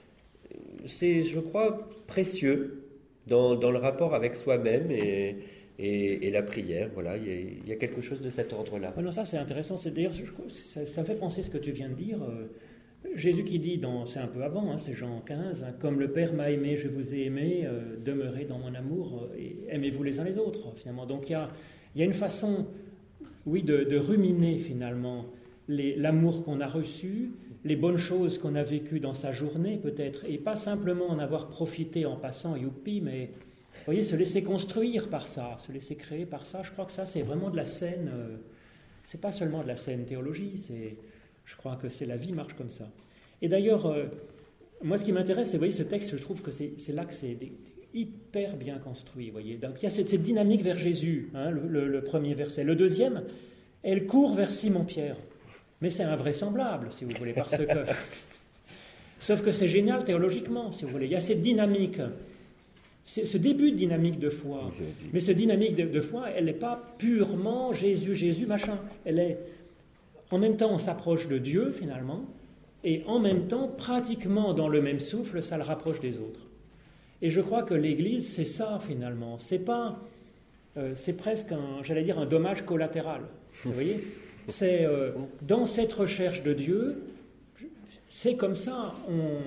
C'est, je crois, précieux dans le rapport avec soi-même et et la prière. Voilà, il y a quelque chose de cet ordre-là. Non, ça c'est intéressant. D'ailleurs, ça me fait penser ce que tu viens de dire. Jésus qui dit, c'est un peu avant, hein, c'est Jean 15, hein, comme le Père m'a aimé, je vous ai aimé, demeurez dans mon amour et aimez-vous les uns les autres, finalement. Donc il y a une façon, oui, de ruminer finalement l'amour qu'on a reçu, les bonnes choses qu'on a vécues dans sa journée peut-être, et pas simplement en avoir profité en passant, youpi, mais vous voyez, se laisser construire par ça, se laisser créer par ça. Je crois que ça c'est vraiment de la saine, c'est pas seulement de la saine théologie, je crois que la vie marche comme ça. Et d'ailleurs, moi, ce qui m'intéresse, c'est, vous voyez, ce texte, je trouve que c'est là que c'est hyper bien construit, vous voyez. Donc, il y a cette dynamique vers Jésus, hein, le premier verset. Le deuxième, elle court vers Simon-Pierre. Mais c'est invraisemblable, si vous voulez, parce que... Sauf que c'est génial théologiquement, si vous voulez. Il y a cette dynamique, ce début de dynamique de foi. Mais cette dynamique de foi, elle n'est pas purement Jésus, machin. Elle est... En même temps, on s'approche de Dieu, finalement, et en même temps, pratiquement dans le même souffle, ça le rapproche des autres. Et je crois que l'Église, c'est ça, finalement. C'est presque un dommage collatéral. Vous voyez ? C'est dans cette recherche de Dieu, c'est comme ça,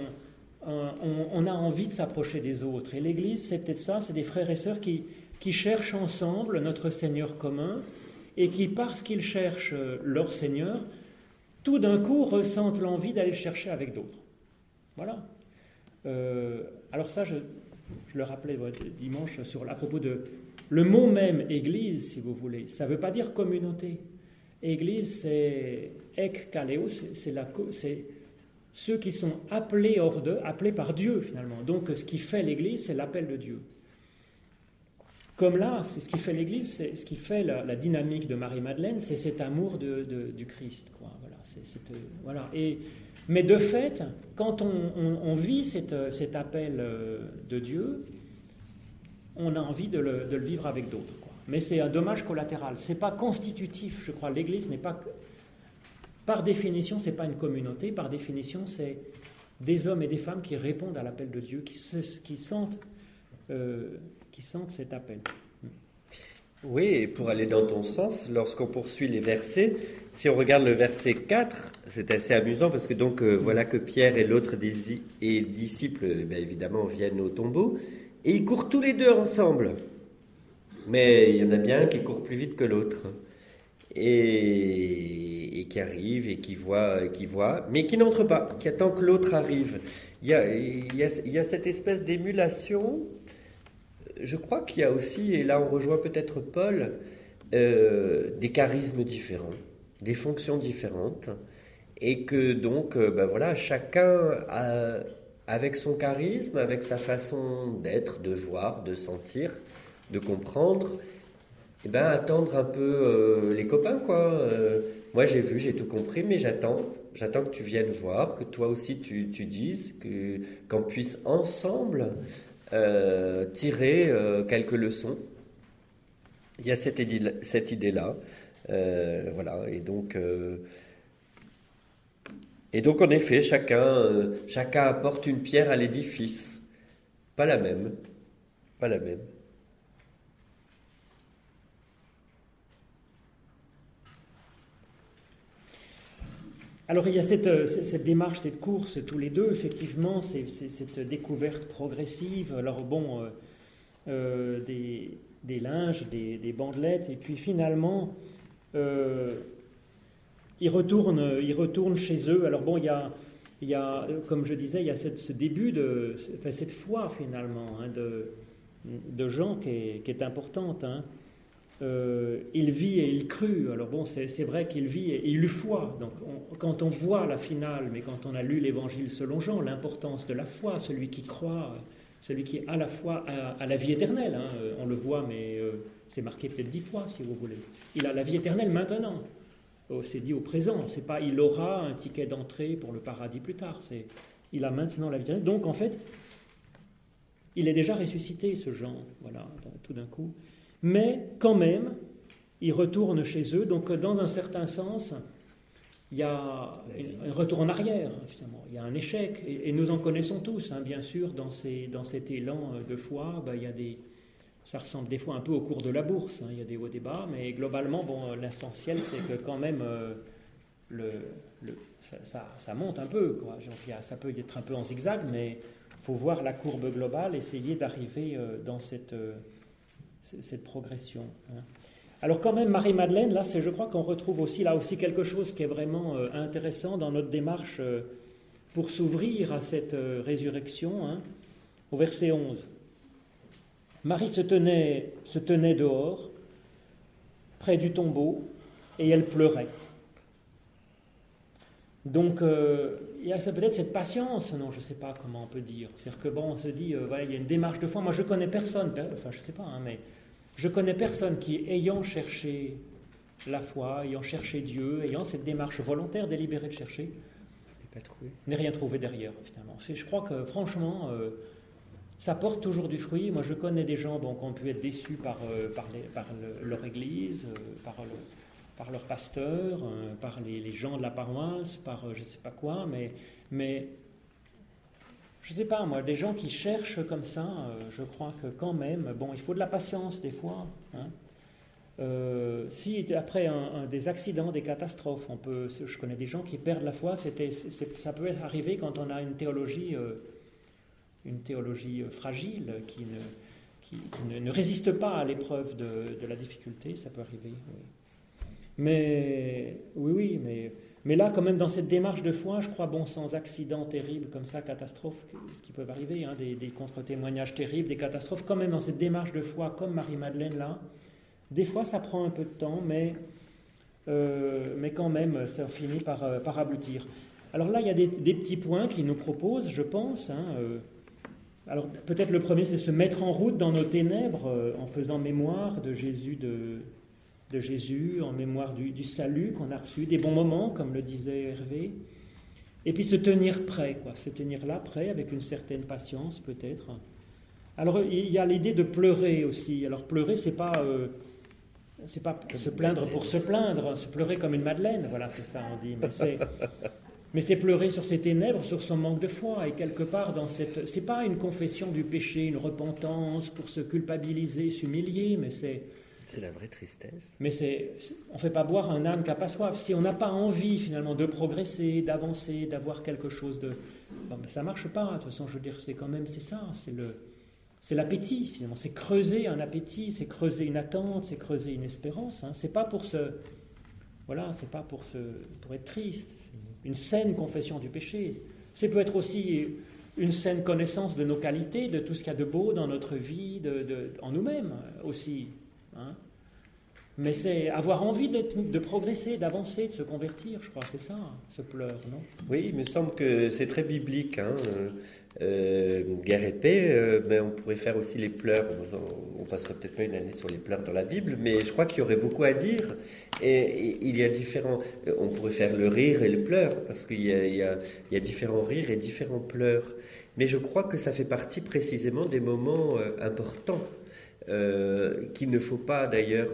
on a envie de s'approcher des autres. Et l'Église, c'est peut-être ça, c'est des frères et sœurs qui cherchent ensemble notre Seigneur commun, et qui, parce qu'ils cherchent leur Seigneur, tout d'un coup ressentent l'envie d'aller le chercher avec d'autres. Voilà. Alors ça, je le rappelais dimanche à propos de... Le mot même « Église », si vous voulez, ça ne veut pas dire communauté. Église, c'est ek kaleo, c'est ceux qui sont appelés appelés par Dieu, finalement. Donc, ce qui fait l'Église, c'est l'appel de Dieu. Comme là, c'est ce qui fait l'Église, c'est ce qui fait la dynamique de Marie-Madeleine, c'est cet amour du Christ. Quoi. Voilà, voilà. Mais de fait, quand on vit cet appel de Dieu, on a envie de le vivre avec d'autres. Quoi. Mais c'est un dommage collatéral. Ce n'est pas constitutif, je crois. L'Église n'est pas... Par définition, ce n'est pas une communauté. Par définition, c'est des hommes et des femmes qui répondent à l'appel de Dieu, qui sentent cet appel. Oui, et pour aller dans ton sens, lorsqu'on poursuit les versets, si on regarde le verset 4, c'est assez amusant parce que donc voilà que Pierre et l'autre disciples, évidemment, viennent au tombeau et ils courent tous les deux ensemble. Mais il y en a bien un qui court plus vite que l'autre et qui arrive et qui voit, mais qui n'entre pas, qui attend que l'autre arrive. Il y a cette espèce d'émulation. Je crois qu'il y a aussi, et là on rejoint peut-être Paul, des charismes différents, des fonctions différentes, et que donc, voilà, chacun avec son charisme, avec sa façon d'être, de voir, de sentir, de comprendre, attendre un peu les copains, quoi. Moi j'ai vu, j'ai tout compris, mais j'attends que tu viennes voir, que toi aussi tu dises, qu'on puisse ensemble tirer quelques leçons. Il y a cette idée-là, voilà, et donc en effet, chacun apporte une pierre à l'édifice, pas la même. Alors il y a cette démarche, cette course, tous les deux, effectivement, c'est cette découverte progressive. Alors bon, des linges, des bandelettes, et puis finalement, ils retournent chez eux. Alors bon, il y a comme je disais, il y a ce début cette foi finalement de Jean qui est importante. Hein. Il vit et il crut. Alors bon, c'est vrai qu'il vit et il eut foi. Donc quand on voit la finale, mais quand on a lu l'Évangile selon Jean, l'importance de la foi, celui qui croit, celui qui a la foi à la vie éternelle. Hein. On le voit, mais c'est marqué peut-être 10 fois, si vous voulez. Il a la vie éternelle maintenant. C'est dit au présent. C'est pas il aura un ticket d'entrée pour le paradis plus tard. C'est il a maintenant la vie éternelle. Donc en fait, il est déjà ressuscité, ce Jean. Voilà, tout d'un coup. Mais quand même, ils retournent chez eux. Donc, dans un certain sens, il y a un retour en arrière, finalement. Il y a un échec. Et nous en connaissons tous, hein, bien sûr, dans cet élan de foi. Il y a ça ressemble des fois un peu au cours de la bourse, hein, il y a des hauts et des bas, mais globalement, bon, l'essentiel, c'est que quand même, ça monte un peu, quoi. Donc, ça peut être un peu en zigzag, mais il faut voir la courbe globale, essayer d'arriver dans cette progression. Hein. Alors quand même, Marie-Madeleine, là, je crois qu'on retrouve aussi là aussi quelque chose qui est vraiment intéressant dans notre démarche pour s'ouvrir à cette résurrection. Hein. Au verset 11, Marie se tenait dehors, près du tombeau, et elle pleurait. Donc, il y a peut-être cette patience, non, je ne sais pas comment on peut dire. C'est-à-dire que, bon, on se dit, voilà, il y a une démarche de foi. Moi, je ne connais personne, enfin, je ne sais pas, hein, mais je connais personne qui, ayant cherché la foi, ayant cherché Dieu, ayant cette démarche volontaire, délibérée de chercher, n'ait rien trouvé derrière, finalement. Je crois que, franchement, ça porte toujours du fruit. Moi, je connais des gens qui ont pu être déçus par leur église, par leur pasteur, par les gens de la paroisse, par je ne sais pas quoi, mais je ne sais pas, moi, des gens qui cherchent comme ça, je crois que quand même, bon, il faut de la patience des fois. Hein. Si après des accidents, des catastrophes, je connais des gens qui perdent la foi, ça peut être arrivé quand on a une théologie fragile qui ne résiste pas à l'épreuve de la difficulté, ça peut arriver. Oui. Mais là, quand même, dans cette démarche de foi, je crois, bon, sans accidents terribles comme ça, catastrophes, ce qui peuvent arriver, hein, des contre-témoignages terribles, des catastrophes, quand même dans cette démarche de foi, comme Marie-Madeleine là, des fois ça prend un peu de temps, mais quand même, ça finit par aboutir. Alors là, il y a des petits points qu'il nous propose, je pense. Hein, alors peut-être le premier, c'est se mettre en route dans nos ténèbres, en faisant mémoire de Jésus, en mémoire du salut qu'on a reçu, des bons moments, comme le disait Hervé, et puis se tenir prêt, se tenir là, prêt, avec une certaine patience, peut-être. Alors, il y a l'idée de pleurer aussi. Alors, pleurer, c'est pas se plaindre pour se plaindre, se pleurer comme une Madeleine, voilà, c'est ça, on dit, mais c'est pleurer sur ses ténèbres, sur son manque de foi, et quelque part, c'est pas une confession du péché, une repentance pour se culpabiliser, s'humilier, mais c'est la vraie tristesse. Mais on ne fait pas boire un âne qui n'a pas soif. Si on n'a pas envie, finalement, de progresser, d'avancer, d'avoir quelque chose de... Bon, ben, ça ne marche pas. De toute façon, je veux dire, c'est ça. C'est l'appétit, finalement. C'est creuser un appétit, c'est creuser une attente, c'est creuser une espérance. Hein. C'est pas pour c'est pas pour être triste. C'est une saine confession du péché. Ça peut être aussi une saine connaissance de nos qualités, de tout ce qu'il y a de beau dans notre vie, en nous-mêmes aussi. Hein. Mais c'est avoir envie de progresser, d'avancer, de se convertir, je crois, c'est ça, ce pleur, non ? Oui, il me semble que c'est très biblique. Hein. Guerre et paix, mais on pourrait faire aussi les pleurs. On passera peut-être pas une année sur les pleurs dans la Bible, mais je crois qu'il y aurait beaucoup à dire. Et il y a différents... On pourrait faire le rire et le pleur, parce qu'il y a différents rires et différents pleurs. Mais je crois que ça fait partie précisément des moments importants. Qu'il ne faut pas d'ailleurs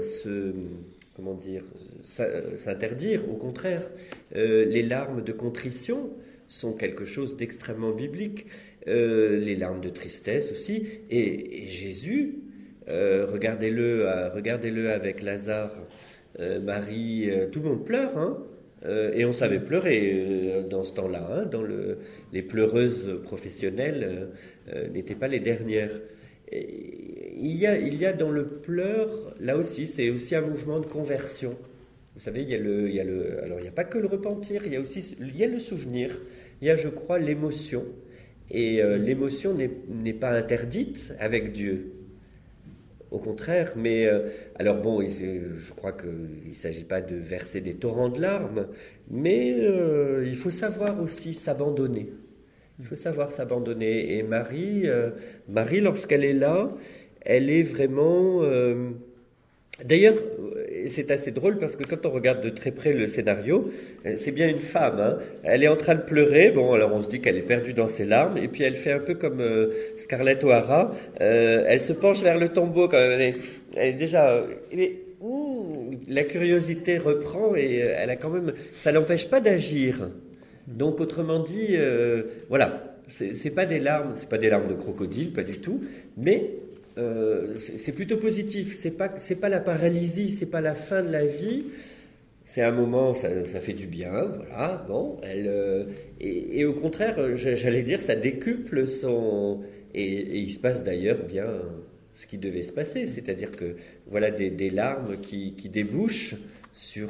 s'interdire. Au contraire, les larmes de contrition sont quelque chose d'extrêmement biblique. Les larmes de tristesse aussi. Et Jésus, regardez-le avec Lazare, Marie, tout le monde pleure, hein. Et on savait pleurer dans ce temps-là. Hein, les pleureuses professionnelles n'étaient pas les dernières. Il y a dans le pleur, là aussi, c'est aussi un mouvement de conversion. Vous savez, alors il n'y a pas que le repentir, il y a le souvenir, il y a, je crois, l'émotion. Et l'émotion n'est pas interdite avec Dieu. Au contraire, mais alors bon, je crois qu'il ne s'agit pas de verser des torrents de larmes, mais il faut savoir aussi s'abandonner. Il faut savoir s'abandonner. Et Marie, lorsqu'elle est là, elle est vraiment... D'ailleurs, c'est assez drôle parce que quand on regarde de très près le scénario, c'est bien une femme. Hein. Elle est en train de pleurer. Bon, alors on se dit qu'elle est perdue dans ses larmes. Et puis elle fait un peu comme Scarlett O'Hara. Elle se penche vers le tombeau quand elle est déjà... la curiosité reprend et elle a quand même... Ça l'empêche pas d'agir. Donc, autrement dit, voilà, c'est pas des larmes de crocodile, pas du tout, mais c'est plutôt positif. C'est pas la paralysie, c'est pas la fin de la vie. C'est un moment, ça fait du bien, voilà. Bon, et au contraire, j'allais dire, ça décuple son. Et il se passe d'ailleurs bien ce qui devait se passer, c'est-à-dire que voilà des larmes qui débouchent sur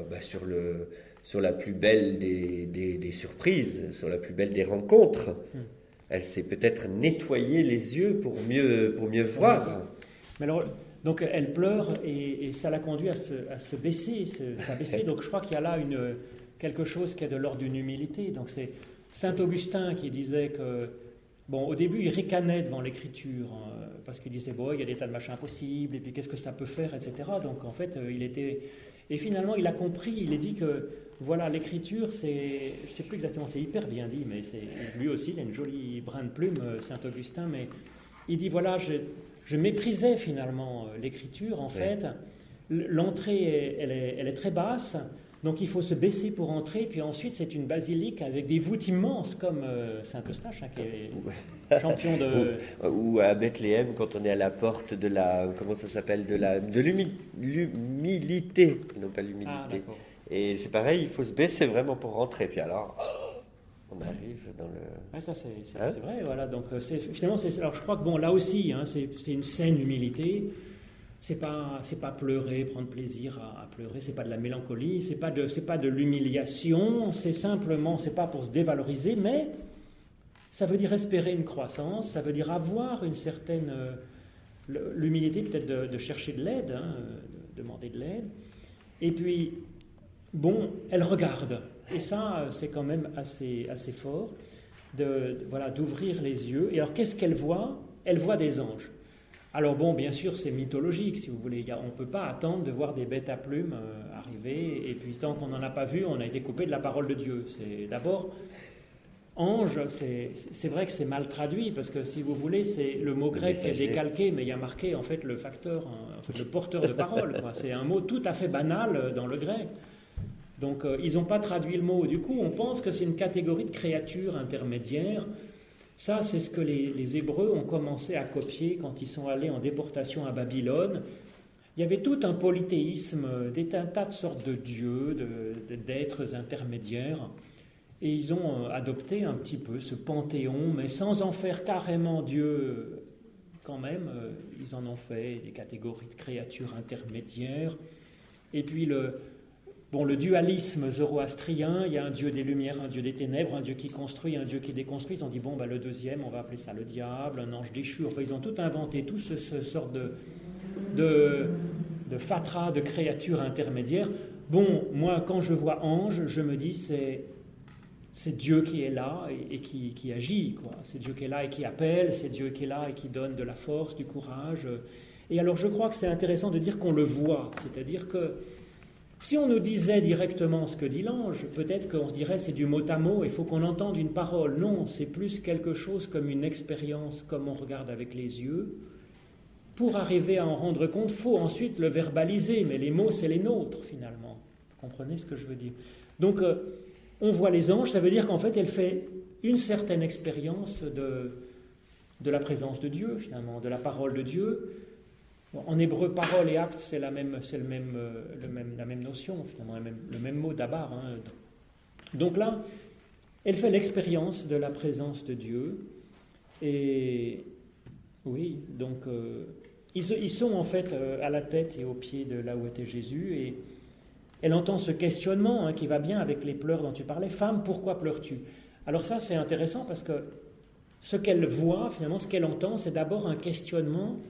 la plus belle des surprises, sur la plus belle des rencontres. Elle s'est peut-être nettoyé les yeux pour mieux voir. Mais alors, donc elle pleure et ça l'a conduit à se baisser, s'abaisser. Donc je crois qu'il y a là quelque chose qui est de l'ordre d'une humilité. Donc c'est Saint Augustin qui disait que, bon, au début il ricanait devant l'écriture, parce qu'il disait, bon, il y a des tas de machins impossibles, et puis qu'est-ce que ça peut faire, etc. Donc en fait, et finalement il a compris, il a dit que, voilà, l'écriture, je ne sais plus exactement, c'est hyper bien dit, mais lui aussi, il a une jolie brin de plume, Saint Augustin, mais il dit, voilà, je méprisais finalement l'écriture, en fait. L'entrée, elle est très basse, donc il faut se baisser pour entrer, puis ensuite c'est une basilique avec des voûtes immenses, comme Saint-Eustache, qui est champion de... Ou à Bethléem, quand on est à la porte de la... Comment ça s'appelle, de l'humilité, non pas l'humilité. Ah, d'accord. Et c'est pareil, il faut se baisser vraiment pour rentrer. Puis alors, on arrive dans le... Ouais, ça c'est vrai, voilà. Donc finalement, alors je crois que bon, là aussi, c'est une saine humilité. C'est pas pleurer, prendre plaisir à pleurer. C'est pas de la mélancolie. C'est pas de l'humiliation. C'est simplement, c'est pas pour se dévaloriser, mais ça veut dire espérer une croissance. Ça veut dire avoir une certaine l'humilité, peut-être de chercher de l'aide, de demander de l'aide. Et puis bon, elle regarde, et ça, c'est quand même assez fort, d'ouvrir les yeux. Et alors, qu'est-ce qu'elle voit ? Elle voit des anges. Alors bon, bien sûr, c'est mythologique, si vous voulez. On ne peut pas attendre de voir des bêtes à plumes arriver, et puis tant qu'on n'en a pas vu, on a été coupé de la parole de Dieu. C'est d'abord, ange, c'est vrai que c'est mal traduit, parce que si vous voulez, le mot grec est décalqué, mais il y a marqué en fait le facteur, le porteur de parole, quoi. C'est un mot tout à fait banal dans le grec. Donc, ils n'ont pas traduit le mot. Du coup, on pense que c'est une catégorie de créatures intermédiaires. Ça, c'est ce que les Hébreux ont commencé à copier quand ils sont allés en déportation à Babylone. Il y avait tout un polythéisme, un tas de sortes de dieux, d'êtres intermédiaires. Et ils ont adopté un petit peu ce panthéon, mais sans en faire carrément Dieu quand même. Ils en ont fait des catégories de créatures intermédiaires. Et puis le dualisme zoroastrien, il y a un dieu des lumières, un dieu des ténèbres, un dieu qui construit, un dieu qui déconstruit. Ils ont dit, le deuxième, on va appeler ça le diable, un ange déchu. Enfin, ils ont tout inventé, tout ce sorte de fatras, de créatures intermédiaires. Bon, moi, quand je vois ange, je me dis, c'est Dieu qui est là et qui agit, quoi. C'est Dieu qui est là et qui appelle, c'est Dieu qui est là et qui donne de la force, du courage. Et alors, je crois que c'est intéressant de dire qu'on le voit, c'est-à-dire que si on nous disait directement ce que dit l'ange, peut-être qu'on se dirait c'est du mot à mot, il faut qu'on entende une parole. Non, c'est plus quelque chose comme une expérience, comme on regarde avec les yeux. Pour arriver à en rendre compte, il faut ensuite le verbaliser, mais les mots, c'est les nôtres, finalement. Vous comprenez ce que je veux dire ? Donc, on voit les anges, ça veut dire qu'en fait, elle fait une certaine expérience de la présence de Dieu, finalement, de la parole de Dieu. Bon, en hébreu, parole et acte, c'est la même notion, finalement, le même mot d'abar. Donc là, elle fait l'expérience de la présence de Dieu. Et oui, donc ils sont en fait à la tête et aux pieds de là où était Jésus. Et elle entend ce questionnement qui va bien avec les pleurs dont tu parlais. Femme, pourquoi pleures-tu ? Alors ça, c'est intéressant parce que ce qu'elle voit, finalement, ce qu'elle entend, c'est d'abord un questionnement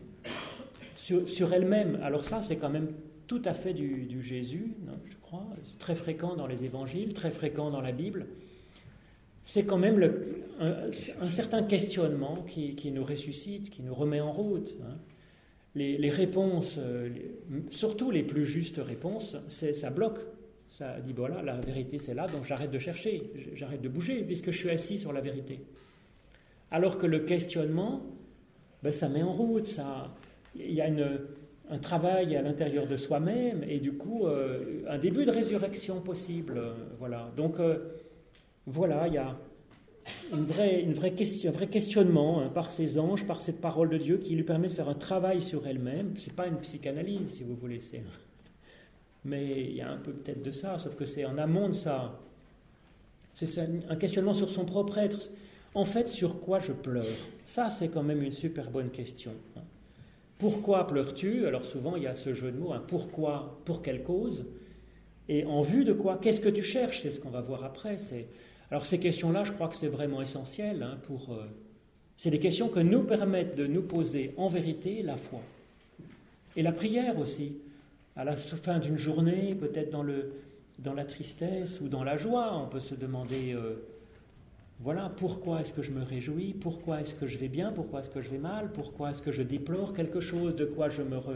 sur elle-même. Alors ça, c'est quand même tout à fait du Jésus, je crois. C'est très fréquent dans les évangiles, très fréquent dans la Bible. C'est quand même un certain questionnement qui nous ressuscite, qui nous remet en route. Les réponses, surtout les plus justes réponses, ça bloque. Ça dit, voilà, la vérité c'est là, donc j'arrête de chercher, j'arrête de bouger, puisque je suis assis sur la vérité. Alors que le questionnement, ça met en route, il y a un travail à l'intérieur de soi-même, et du coup, un début de résurrection possible. Voilà. Donc, voilà, un vrai questionnement par ces anges, par cette parole de Dieu qui lui permet de faire un travail sur elle-même. Ce n'est pas une psychanalyse, si vous voulez, mais il y a un peu peut-être de ça, sauf que c'est en amont de ça. C'est un questionnement sur son propre être. En fait, sur quoi je pleure? Ça, c'est quand même une super bonne question. Pourquoi pleures-tu? Alors souvent, il y a ce jeu de mots, pourquoi, pour quelle cause? Et en vue de quoi? Qu'est-ce que tu cherches? C'est ce qu'on va voir après. Alors ces questions-là, je crois que c'est vraiment essentiel. C'est des questions que nous permettent de nous poser en vérité la foi. Et la prière aussi. À la fin d'une journée, peut-être dans la tristesse ou dans la joie, on peut se demander, voilà, pourquoi est-ce que je me réjouis? Pourquoi est-ce que je vais bien? Pourquoi est-ce que je vais mal? Pourquoi est-ce que je déplore quelque chose de quoi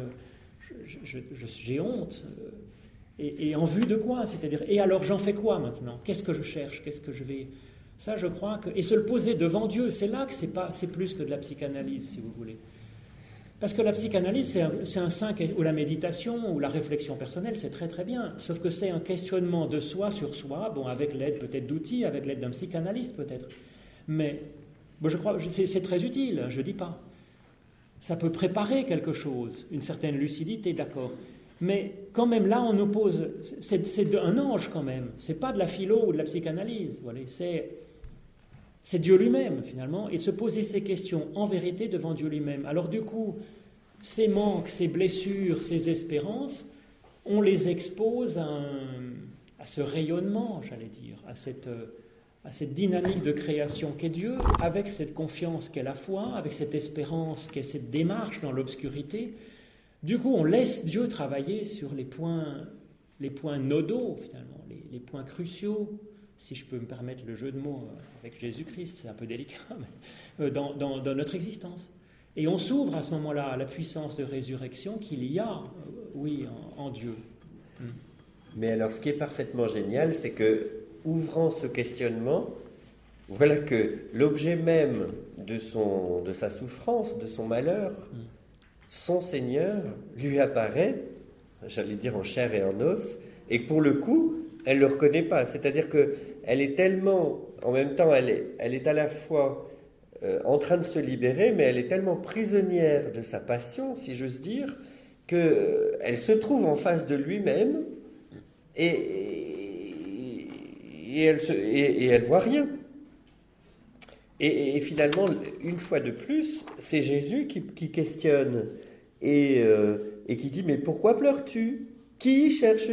j'ai honte? Et en vue de quoi? C'est-à-dire, et alors j'en fais quoi maintenant? Qu'est-ce que je cherche? Qu'est-ce que je vais... Ça, je crois que... Et se le poser devant Dieu, c'est là que c'est plus que de la psychanalyse, si vous voulez. Parce que la psychanalyse, c'est un saint, ou la méditation, ou la réflexion personnelle, c'est très très bien. Sauf que c'est un questionnement de soi sur soi, bon, avec l'aide peut-être d'outils, avec l'aide d'un psychanalyste peut-être. Mais bon, je crois que c'est très utile, je ne dis pas. Ça peut préparer quelque chose, une certaine lucidité, d'accord. Mais quand même, là, on nous pose... C'est un ange quand même. C'est pas de la philo ou de la psychanalyse. Voilà. C'est Dieu lui-même, finalement. Et se poser ces questions en vérité devant Dieu lui-même. Alors du coup, ces manques, ces blessures, ces espérances, on les expose à ce rayonnement, j'allais dire, à cette dynamique de création qu'est Dieu, avec cette confiance qu'est la foi, avec cette espérance qu'est cette démarche dans l'obscurité. Du coup, on laisse Dieu travailler sur les points nodaux, finalement, les points cruciaux, si je peux me permettre le jeu de mots avec Jésus-Christ, c'est un peu délicat, mais dans notre existence. Et on s'ouvre à ce moment-là à la puissance de résurrection qu'il y a, oui, en Dieu. Mais alors, ce qui est parfaitement génial, c'est que, ouvrant ce questionnement, voilà que l'objet même de sa souffrance, de son malheur, son Seigneur lui apparaît, j'allais dire en chair et en os, et pour le coup, elle ne le reconnaît pas. C'est-à-dire qu'elle est tellement, en même temps, elle est à la fois en train de se libérer, mais elle est tellement prisonnière de sa passion, si j'ose dire, qu'elle se trouve en face de lui-même et elle voit rien. Et finalement, une fois de plus, c'est Jésus qui questionne et qui dit « Mais pourquoi pleures-tu? Qui cherches-tu »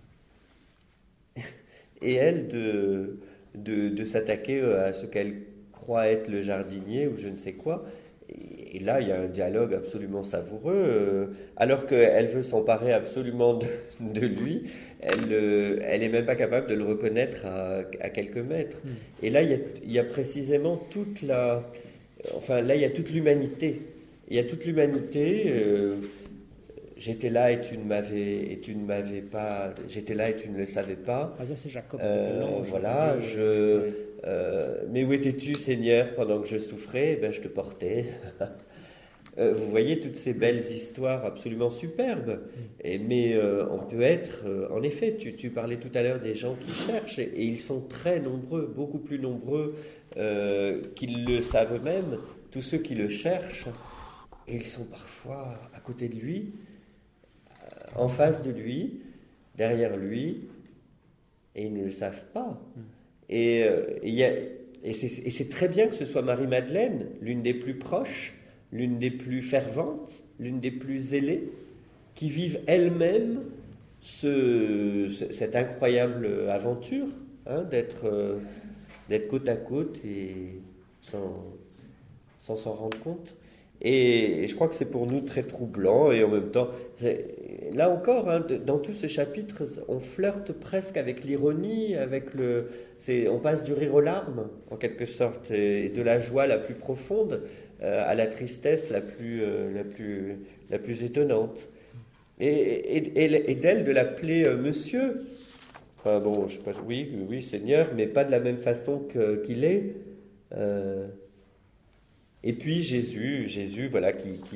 Et elle de s'attaquer à ce qu'elle croit être le jardinier ou je ne sais quoi. Et là, il y a un dialogue absolument savoureux. Alors qu'elle veut s'emparer absolument de lui, elle n'est même pas capable de le reconnaître à quelques mètres. Et là, il y a précisément toute la... Enfin, là, il y a toute l'humanité. Il y a toute l'humanité... J'étais là et tu ne m'avais pas. J'étais là et tu ne le savais pas. Ah, ça c'est Jacob. Voilà. Mais où étais-tu, Seigneur, pendant que je souffrais? Ben, je te portais. Vous voyez toutes ces belles histoires absolument superbes. Mais on peut être, en effet, tu parlais tout à l'heure des gens qui cherchent et ils sont très nombreux, beaucoup plus nombreux qu'ils le savent eux-mêmes. Tous ceux qui le cherchent, et ils sont parfois à côté de lui. En face de lui, derrière lui, et ils ne le savent pas. Et c'est très bien que ce soit Marie-Madeleine, l'une des plus proches, l'une des plus ferventes, l'une des plus zélées, qui vive elle-même cette incroyable aventure, d'être côte à côte et sans s'en rendre compte. Et je crois que c'est pour nous très troublant et en même temps, là encore, dans tout ce chapitre, on flirte presque avec l'ironie, on passe du rire aux larmes en quelque sorte, et de la joie la plus profonde à la tristesse la plus étonnante. Et d'elle de l'appeler monsieur. Enfin bon, je sais pas, oui, Seigneur, mais pas de la même façon qu'il est. Et puis Jésus, voilà,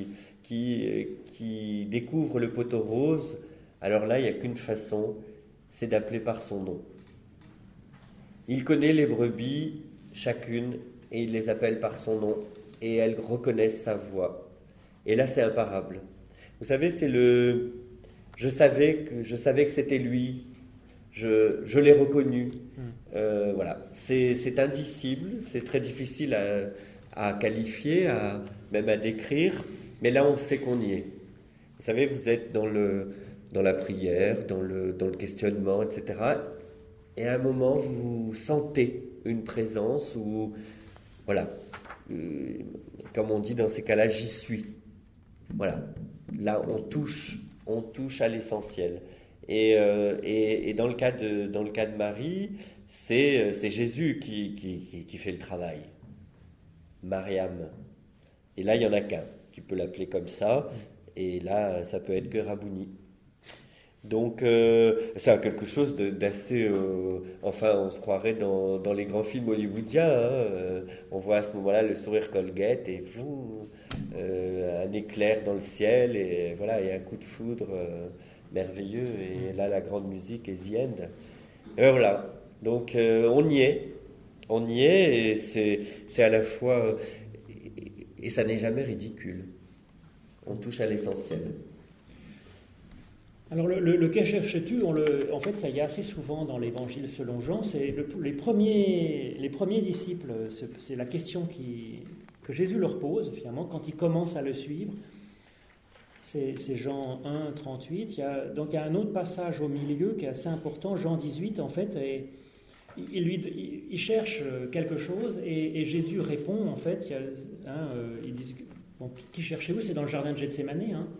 qui découvre le poteau rose. Alors là, il n'y a qu'une façon, c'est d'appeler par son nom. Il connaît les brebis chacune, et il les appelle par son nom, et elles reconnaissent sa voix. Et là, c'est imparable. Vous savez, c'est le... Je savais que c'était lui. Je l'ai reconnu. Voilà. C'est indicible, c'est très difficile à qualifier, même à décrire, mais là, on sait qu'on y est. Vous savez, vous êtes dans la prière, dans le questionnement, etc. Et à un moment, vous sentez une présence où, voilà, comme on dit dans ces cas-là, j'y suis. Voilà. Là, on touche à l'essentiel. Et dans le cas de Marie, c'est Jésus qui fait le travail. Mariam. Et là, il n'y en a qu'un qui peut l'appeler comme ça. Et là, ça peut être que Rabouni. Donc, c'est quelque chose d'assez... enfin, on se croirait dans les grands films hollywoodiens. On voit à ce moment-là le sourire Colgate et un éclair dans le ciel. Et voilà, il y a un coup de foudre merveilleux. Et là, la grande musique est The End. Et ben voilà. Donc, on y est. On y est et c'est à la fois... Et ça n'est jamais ridicule. On touche à l'essentiel. Alors le que cherches-tu, en fait, ça y est assez souvent dans l'Évangile selon Jean. C'est les premiers disciples. C'est la question que Jésus leur pose finalement quand ils commencent à le suivre. C'est Jean 1, 38. Donc il y a un autre passage au milieu qui est assez important, Jean 18 en fait. Et il cherche quelque chose et Jésus répond en fait. Ils disent bon, qui cherchez-vous? C'est dans le jardin de Gethsémane.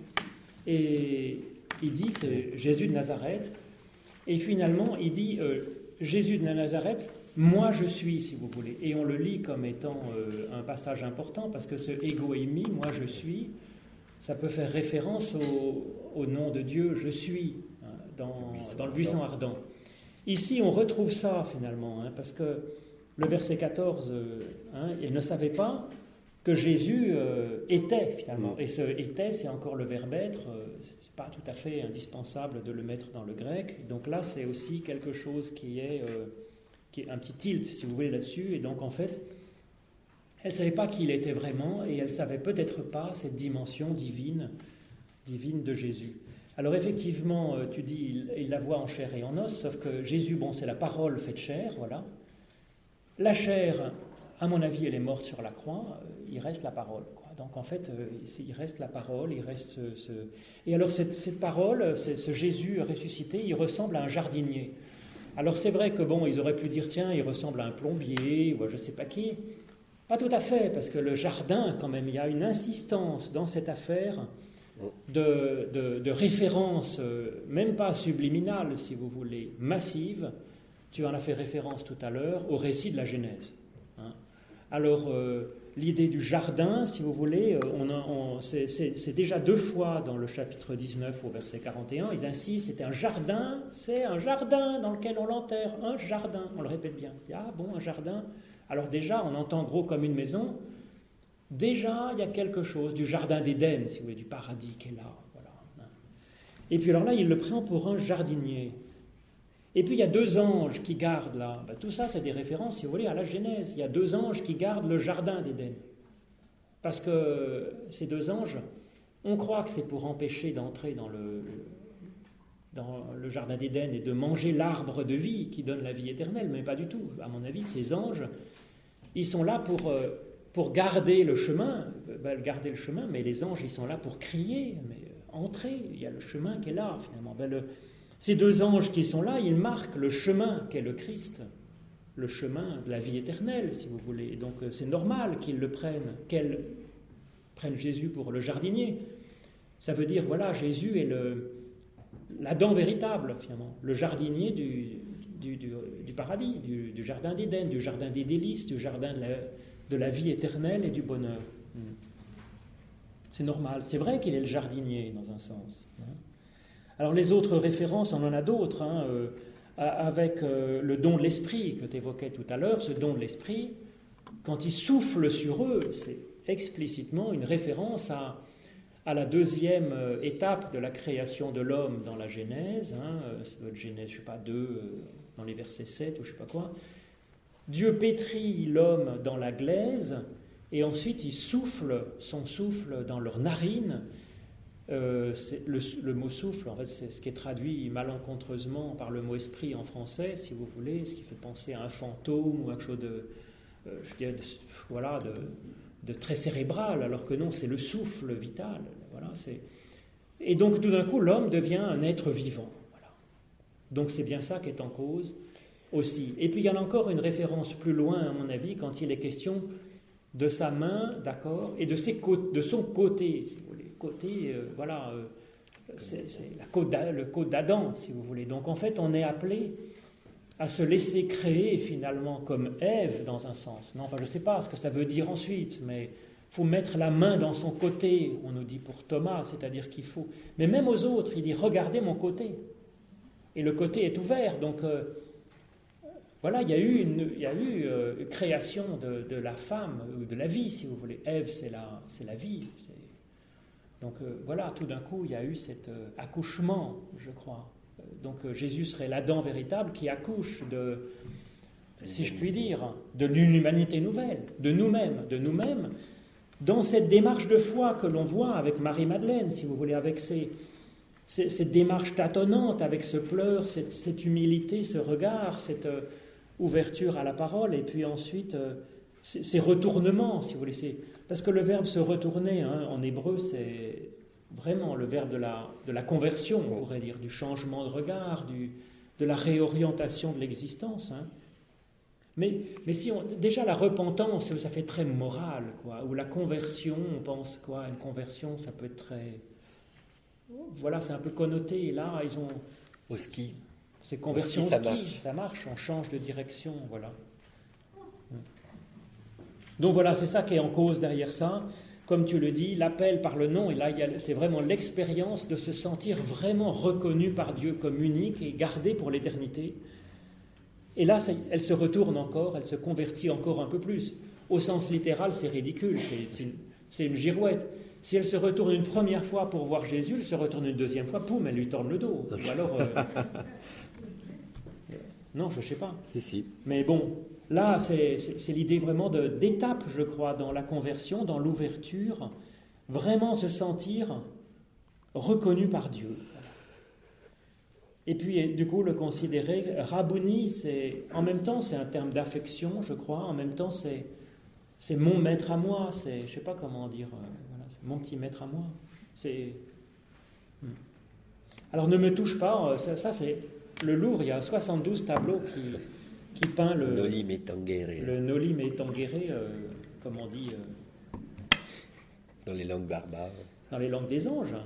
Et il dit, c'est Jésus de Nazareth. Et finalement, il dit, Jésus de Nazareth, moi je suis, si vous voulez. Et on le lit comme étant un passage important, parce que ce ego eimi, moi je suis, ça peut faire référence au nom de Dieu, je suis, dans le buisson ardent. Ici, on retrouve ça, finalement, parce que le verset 14, il ne savait pas que Jésus était, finalement. Et ce « était », c'est encore le verbe « être », c'est pas tout à fait indispensable de le mettre dans le grec. Donc là, c'est aussi quelque chose qui est un petit tilt, si vous voulez, là-dessus. Et donc, en fait, elle ne savait pas qui il était vraiment, et elle ne savait peut-être pas cette dimension divine de Jésus. Alors effectivement, tu dis, il la voit en chair et en os, sauf que Jésus, bon, c'est la parole faite chair, voilà. La chair, à mon avis, elle est morte sur la croix, il reste la parole, quoi. Donc en fait, il reste la parole, il reste ce... Et alors cette parole, ce Jésus ressuscité, il ressemble à un jardinier. Alors c'est vrai que bon, ils auraient pu dire, tiens, il ressemble à un plombier, ou je ne sais pas qui. Pas tout à fait, parce que le jardin, quand même, il y a une insistance dans cette affaire de référence, même pas subliminale, si vous voulez, massive. Tu en as fait référence tout à l'heure au récit de la Genèse. Alors, l'idée du jardin, si vous voulez, c'est déjà 2 fois dans le chapitre 19 au verset 41, ils insistent, c'est un jardin dans lequel on l'enterre, un jardin, on le répète bien. Ah bon, un jardin. Alors déjà, on entend gros comme une maison. Déjà, il y a quelque chose du jardin d'Éden, si vous voulez, du paradis qui est là. Voilà. Et puis alors là, il le prend pour un jardinier. Et puis il y a 2 anges qui gardent là. Tout ça, c'est des références, si vous voulez, à la Genèse. Il y a 2 anges qui gardent le jardin d'Éden. Parce que ces 2 anges, on croit que c'est pour empêcher d'entrer dans le jardin d'Éden et de manger l'arbre de vie qui donne la vie éternelle, mais pas du tout. À mon avis, ces anges, ils sont là pour garder le chemin, mais les anges, ils sont là pour crier, mais entrez, il y a le chemin qui est là, finalement. Ces 2 anges qui sont là, ils marquent le chemin qu'est le Christ, le chemin de la vie éternelle, si vous voulez. Et donc c'est normal qu'ils le prennent, qu'elles prennent Jésus pour le jardinier. Ça veut dire, voilà, Jésus est l'Adam véritable, finalement, le jardinier du paradis, du jardin d'Éden, du jardin des délices, du jardin de la vie éternelle et du bonheur. C'est normal. C'est vrai qu'il est le jardinier, dans un sens. Alors les autres références, on en a d'autres, avec le don de l'esprit que tu évoquais tout à l'heure. Ce don de l'esprit, quand il souffle sur eux, c'est explicitement une référence à la 2e étape de la création de l'homme dans la Genèse, Genèse, je ne sais pas, 2, dans les versets 7 ou je ne sais pas quoi. Dieu pétrit l'homme dans la glaise et ensuite il souffle son souffle dans leurs narines. Le mot souffle, en fait, c'est ce qui est traduit malencontreusement par le mot esprit en français, si vous voulez, ce qui fait penser à un fantôme ou à quelque chose de très cérébral, alors que non, c'est le souffle vital. Voilà, et donc tout d'un coup, l'homme devient un être vivant. Voilà. Donc c'est bien ça qui est en cause aussi. Et puis il y en a encore une référence plus loin, à mon avis, quand il est question de sa main, d'accord, et de son côté, si vous voulez. C'est le côte d'Adam, si vous voulez. Donc en fait, on est appelé à se laisser créer finalement comme Ève dans un sens. Non, enfin, je ne sais pas ce que ça veut dire ensuite, mais il faut mettre la main dans son côté, on nous dit pour Thomas, c'est-à-dire qu'il faut... Mais même aux autres, il dit, regardez mon côté. Et le côté est ouvert, donc... Voilà, il y a eu création de la femme, ou de la vie, si vous voulez. Ève, c'est la vie. Donc voilà, tout d'un coup, il y a eu cet accouchement, je crois. Donc Jésus serait l'Adam véritable qui accouche de, si je puis dire, de l'humanité nouvelle, de nous-mêmes, dans cette démarche de foi que l'on voit avec Marie-Madeleine, si vous voulez, avec cette démarche tâtonnante, avec ce pleur, cette humilité, ce regard, cette ouverture à la parole, et puis ensuite ces retournements, si vous voulez. Parce que le verbe se retourner, en hébreu, c'est vraiment le verbe de la conversion, on pourrait dire, du changement de regard, de la réorientation de l'existence. Mais si déjà la repentance, ça fait très moral, quoi. Ou la conversion, on pense quoi, une conversion, ça peut être très... Voilà, c'est un peu connoté. Et là, ils ont... Au ski. C'est conversion au ski, ça marche, on change de direction, voilà. Donc voilà, c'est ça qui est en cause derrière ça. Comme tu le dis, l'appel par le nom, et là, c'est vraiment l'expérience de se sentir vraiment reconnu par Dieu comme unique et gardé pour l'éternité. Et là, elle se retourne encore, elle se convertit encore un peu plus. Au sens littéral, c'est ridicule, c'est une girouette. Si elle se retourne une première fois pour voir Jésus, elle se retourne une deuxième fois, poum, elle lui tourne le dos. Ou alors... Non, je ne sais pas. Si. Mais bon, là, c'est l'idée vraiment d'étape, je crois, dans la conversion, dans l'ouverture, vraiment se sentir reconnu par Dieu. Et puis, du coup, le considérer, Rabouni, en même temps, c'est un terme d'affection, je crois, en même temps, c'est mon maître à moi, je ne sais pas comment dire, voilà, c'est mon petit maître à moi. Alors, ne me touche pas, ça c'est... Le Louvre, il y a 72 tableaux qui peint le Noli me tangere. Le Noli me tangere, comme on dit... dans les langues barbares. Dans les langues des anges.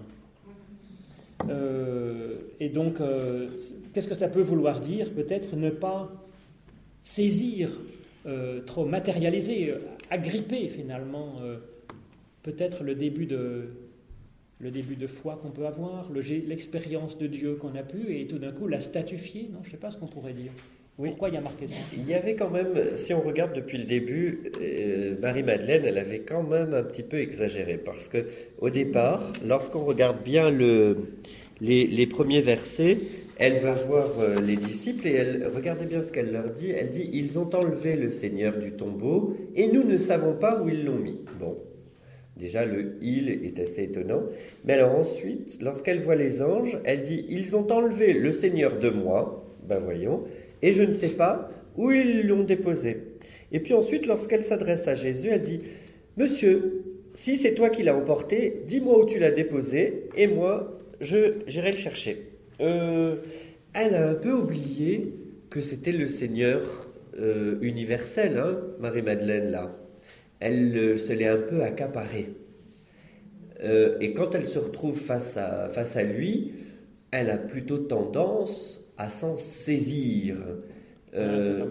Et donc, qu'est-ce que ça peut vouloir dire? Peut-être ne pas saisir, trop matérialiser, agripper finalement, peut-être le début de foi qu'on peut avoir, l'expérience de Dieu qu'on a pu, et tout d'un coup la statifier, non? Je ne sais pas ce qu'on pourrait dire. Oui. Pourquoi il y a marqué ça? Il y avait quand même, si on regarde depuis le début, Marie-Madeleine, elle avait quand même un petit peu exagéré, parce que au départ, lorsqu'on regarde bien les premiers versets, elle va voir les disciples et regardez bien ce qu'elle leur dit. Elle dit, ils ont enlevé le Seigneur du tombeau et nous ne savons pas où ils l'ont mis. Bon. Déjà, le « il » est assez étonnant. Mais alors ensuite, lorsqu'elle voit les anges, elle dit « Ils ont enlevé le Seigneur de moi, ben voyons, et je ne sais pas où ils l'ont déposé. » Et puis ensuite, lorsqu'elle s'adresse à Jésus, elle dit « Monsieur, si c'est toi qui l'as emporté, dis-moi où tu l'as déposé, et moi, j'irai le chercher. » Elle a un peu oublié que c'était le Seigneur universel, Marie-Madeleine, là. Elle se l'est un peu accaparée. Et quand elle se retrouve face à lui, elle a plutôt tendance à s'en saisir, à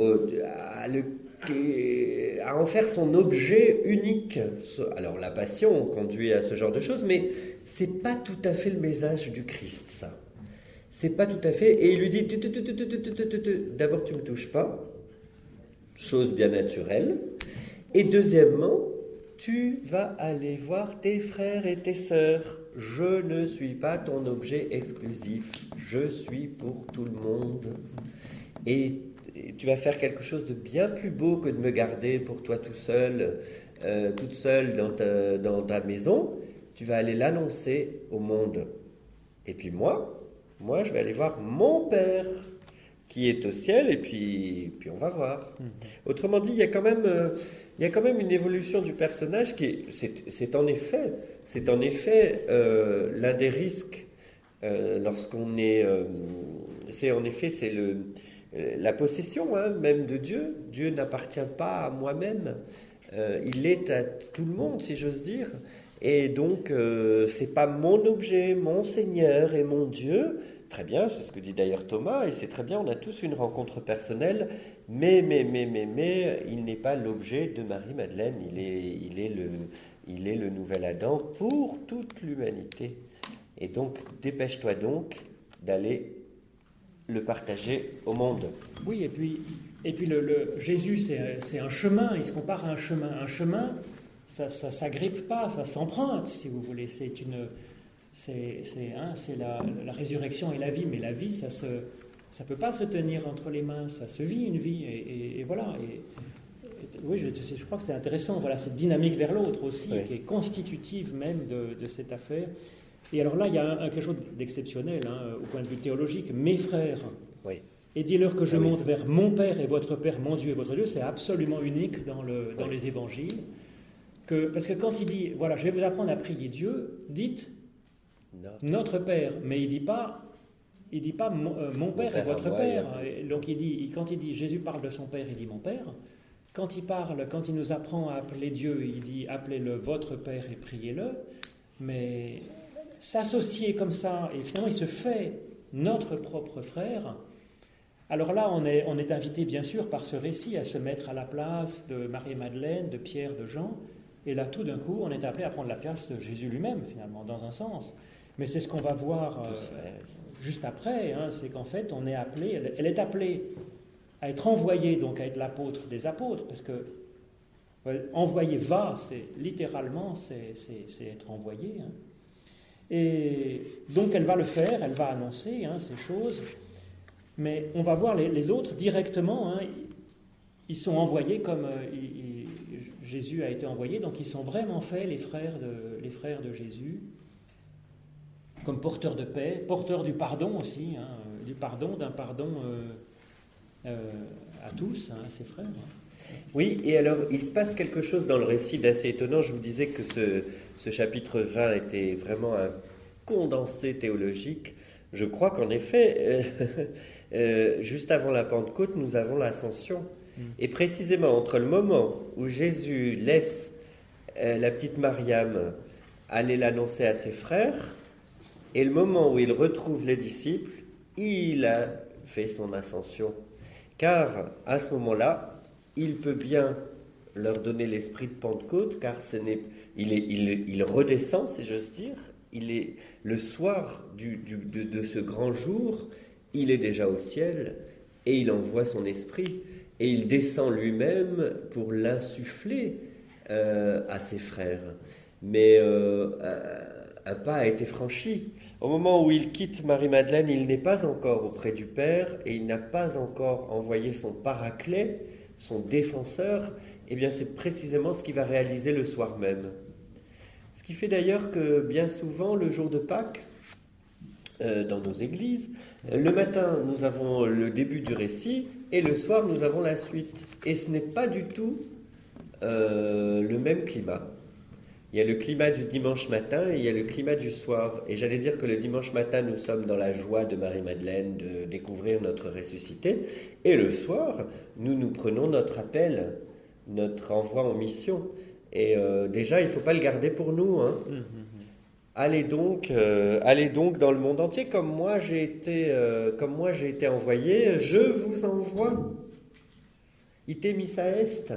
en faire son objet unique. Alors la passion conduit à ce genre de choses, mais c'est pas tout à fait le message du Christ, ça. C'est pas tout à fait... Et il lui dit, d'abord tu me touches pas, chose bien naturelle. Et deuxièmement, tu vas aller voir tes frères et tes sœurs. Je ne suis pas ton objet exclusif. Je suis pour tout le monde. Et tu vas faire quelque chose de bien plus beau que de me garder pour toi tout seul, toute seule dans ta maison. Tu vas aller l'annoncer au monde. Et puis moi, je vais aller voir mon Père qui est au ciel, et puis on va voir. Autrement dit, il y a quand même une évolution du personnage c'est en effet l'un des risques lorsqu'on est... c'est la possession même de Dieu. Dieu n'appartient pas à moi-même. Il est à tout le monde, si j'ose dire. Et donc, c'est pas mon objet, mon Seigneur et mon Dieu. Très bien, c'est ce que dit d'ailleurs Thomas, et c'est très bien, on a tous une rencontre personnelle, mais il n'est pas l'objet de Marie-Madeleine, il est le nouvel Adam pour toute l'humanité. Et donc, dépêche-toi donc d'aller le partager au monde. Oui, et puis le Jésus, c'est un chemin, il se compare à un chemin. Un chemin, ça s'agrippe pas, ça s'emprunte, si vous voulez. C'est la résurrection et la vie, mais la vie, ça peut pas se tenir entre les mains, ça se vit une vie, et voilà. Oui, je crois que c'est intéressant, voilà, cette dynamique vers l'autre aussi, qui est constitutive même de cette affaire. Et alors là, il y a quelque chose d'exceptionnel au point de vue théologique. Mes frères, et dis-leur que je monte vers mon Père et votre Père, mon Dieu et votre Dieu, c'est absolument unique dans les évangiles. Parce que quand il dit, voilà, je vais vous apprendre à prier Dieu, dites notre Père, mais il dit pas mon Père et votre Père. Donc quand il dit, Jésus parle de son Père, il dit mon Père. Quand il nous apprend à appeler Dieu, il dit appelez-le votre Père et priez-le. Mais s'associer comme ça, et finalement il se fait notre propre frère. Alors là, on est invité bien sûr par ce récit à se mettre à la place de Marie-Madeleine, de Pierre, de Jean. Et là, tout d'un coup, on est appelé à prendre la place de Jésus lui-même, finalement, dans un sens. Mais c'est ce qu'on va voir juste après, c'est qu'en fait, on est appelé, elle est appelée à être envoyée, donc à être l'apôtre des apôtres, parce que envoyer c'est littéralement, c'est être envoyé. Et donc, elle va le faire, elle va annoncer ces choses, mais on va voir les autres directement, ils sont envoyés comme Jésus a été envoyé, donc ils sont vraiment faits les frères de Jésus, comme porteurs de paix, porteurs du pardon aussi, d'un pardon à tous, à ses frères. Oui, et alors il se passe quelque chose dans le récit d'assez étonnant. Je vous disais que ce chapitre 20 était vraiment un condensé théologique. Je crois qu'en effet, juste avant la Pentecôte, nous avons l'Ascension. Et précisément entre le moment où Jésus laisse la petite Mariam aller l'annoncer à ses frères et le moment où il retrouve les disciples, il a fait son ascension. Car à ce moment-là, il peut bien leur donner l'esprit de Pentecôte, car il redescend, si j'ose dire. Il est le soir de ce grand jour, il est déjà au ciel et il envoie son esprit. Et il descend lui-même pour l'insuffler à ses frères. Mais un pas a été franchi. Au moment où il quitte Marie-Madeleine, il n'est pas encore auprès du Père et il n'a pas encore envoyé son paraclet, son défenseur. Eh bien, c'est précisément ce qu'il va réaliser le soir même. Ce qui fait d'ailleurs que bien souvent, le jour de Pâques, dans nos églises, le matin, nous avons le début du récit et le soir, nous avons la suite. Et ce n'est pas du tout le même climat. Il y a le climat du dimanche matin et il y a le climat du soir. Et j'allais dire que le dimanche matin, nous sommes dans la joie de Marie-Madeleine de découvrir notre ressuscité. Et le soir, nous prenons notre appel, notre envoi en mission. Et déjà, il ne faut pas le garder pour nous. Allez donc dans le monde entier, comme moi j'ai été envoyé. Je vous envoie. Ite missa est.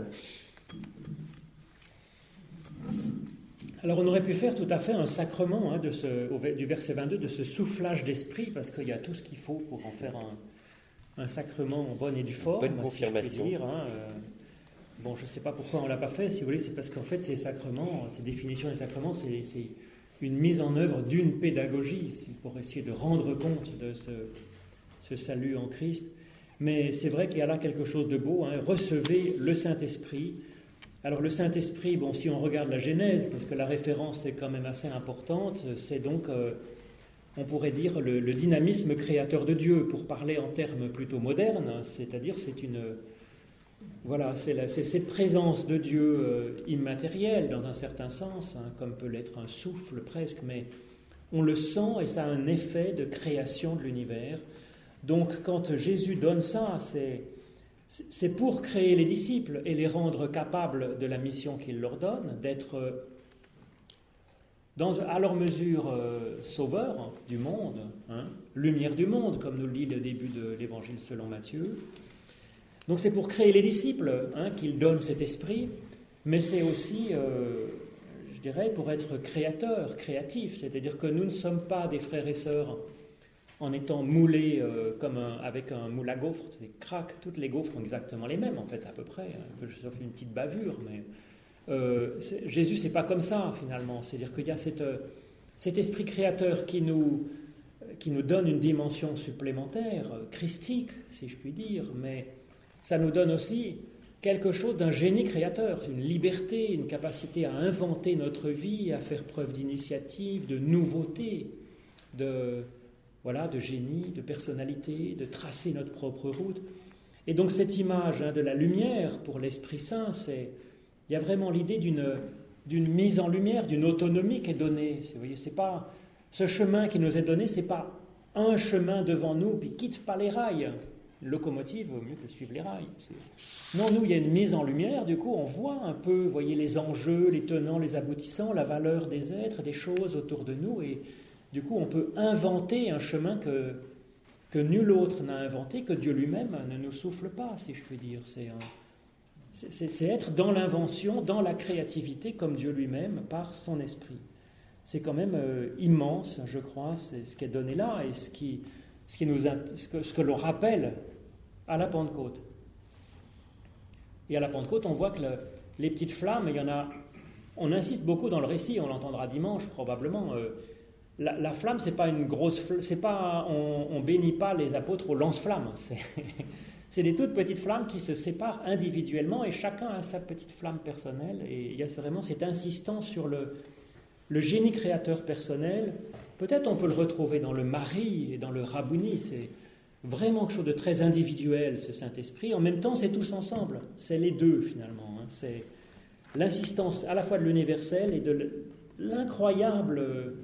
Alors on aurait pu faire tout à fait un sacrement du verset 22, de ce soufflage d'esprit, parce qu'il y a tout ce qu'il faut pour en faire un sacrement en bonne et due forme. Bonne confirmation. Si je peux dire, Bon, je ne sais pas pourquoi on ne l'a pas fait, si vous voulez, c'est parce qu'en fait ces sacrements, ces définitions des sacrements, c'est une mise en œuvre d'une pédagogie pour essayer de rendre compte de ce salut en Christ. Mais c'est vrai qu'il y a là quelque chose de beau, hein. Recevez le Saint-Esprit. Alors le Saint-Esprit, bon, si on regarde la Genèse, parce que la référence est quand même assez importante, c'est donc, on pourrait dire, le dynamisme créateur de Dieu, pour parler en termes plutôt modernes, hein. C'est-à-dire c'est cette présence de Dieu immatérielle dans un certain sens, hein, comme peut l'être un souffle presque, mais on le sent et ça a un effet de création de l'univers. Donc quand Jésus donne ça, c'est pour créer les disciples et les rendre capables de la mission qu'il leur donne, d'être à leur mesure sauveurs du monde, hein, lumière du monde, comme nous le dit le début de l'Évangile selon Matthieu. Donc c'est pour créer les disciples, hein, qu'il donne cet esprit, mais c'est aussi, je dirais, pour être créateur, créatif, c'est-à-dire que nous ne sommes pas des frères et sœurs en étant moulés avec un moule à gaufres, c'est crac, toutes les gaufres sont exactement les mêmes en fait à peu près, hein, sauf une petite bavure, mais Jésus c'est pas comme ça finalement, c'est-à-dire qu'il y a cet esprit créateur qui nous donne une dimension supplémentaire, christique si je puis dire, mais ça nous donne aussi quelque chose d'un génie créateur, une liberté, une capacité à inventer notre vie, à faire preuve d'initiative, de nouveauté, de génie, de personnalité, de tracer notre propre route. Et donc cette image, hein, de la lumière pour l'Esprit Saint, il y a vraiment l'idée d'une mise en lumière, d'une autonomie qui est donnée. Vous voyez, c'est pas ce chemin qui nous est donné, c'est pas un chemin devant nous, puis quitte pas les rails. Une locomotive vaut mieux que suivre les rails. Non, nous, il y a une mise en lumière, du coup, on voit un peu, vous voyez, les enjeux, les tenants, les aboutissants, la valeur des êtres, des choses autour de nous, et du coup, on peut inventer un chemin que nul autre n'a inventé, que Dieu lui-même ne nous souffle pas, si je puis dire. C'est être dans l'invention, dans la créativité, comme Dieu lui-même, par son esprit. C'est quand même immense, je crois, c'est ce qui est donné là, et ce que l'on rappelle à la Pentecôte. Et à la Pentecôte, on voit que les petites flammes, il y en a. On insiste beaucoup dans le récit, on l'entendra dimanche probablement. La flamme, c'est pas une grosse, c'est pas, on bénit pas les apôtres au lance-flammes. C'est des toutes petites flammes qui se séparent individuellement et chacun a sa petite flamme personnelle. Et il y a vraiment cette insistance sur le génie créateur personnel. Peut-être on peut le retrouver dans le Marie et dans le Rabouni. C'est vraiment quelque chose de très individuel, ce Saint-Esprit. En même temps, c'est tous ensemble. C'est les deux, finalement. Hein. C'est l'insistance à la fois de l'universel et de l'incroyable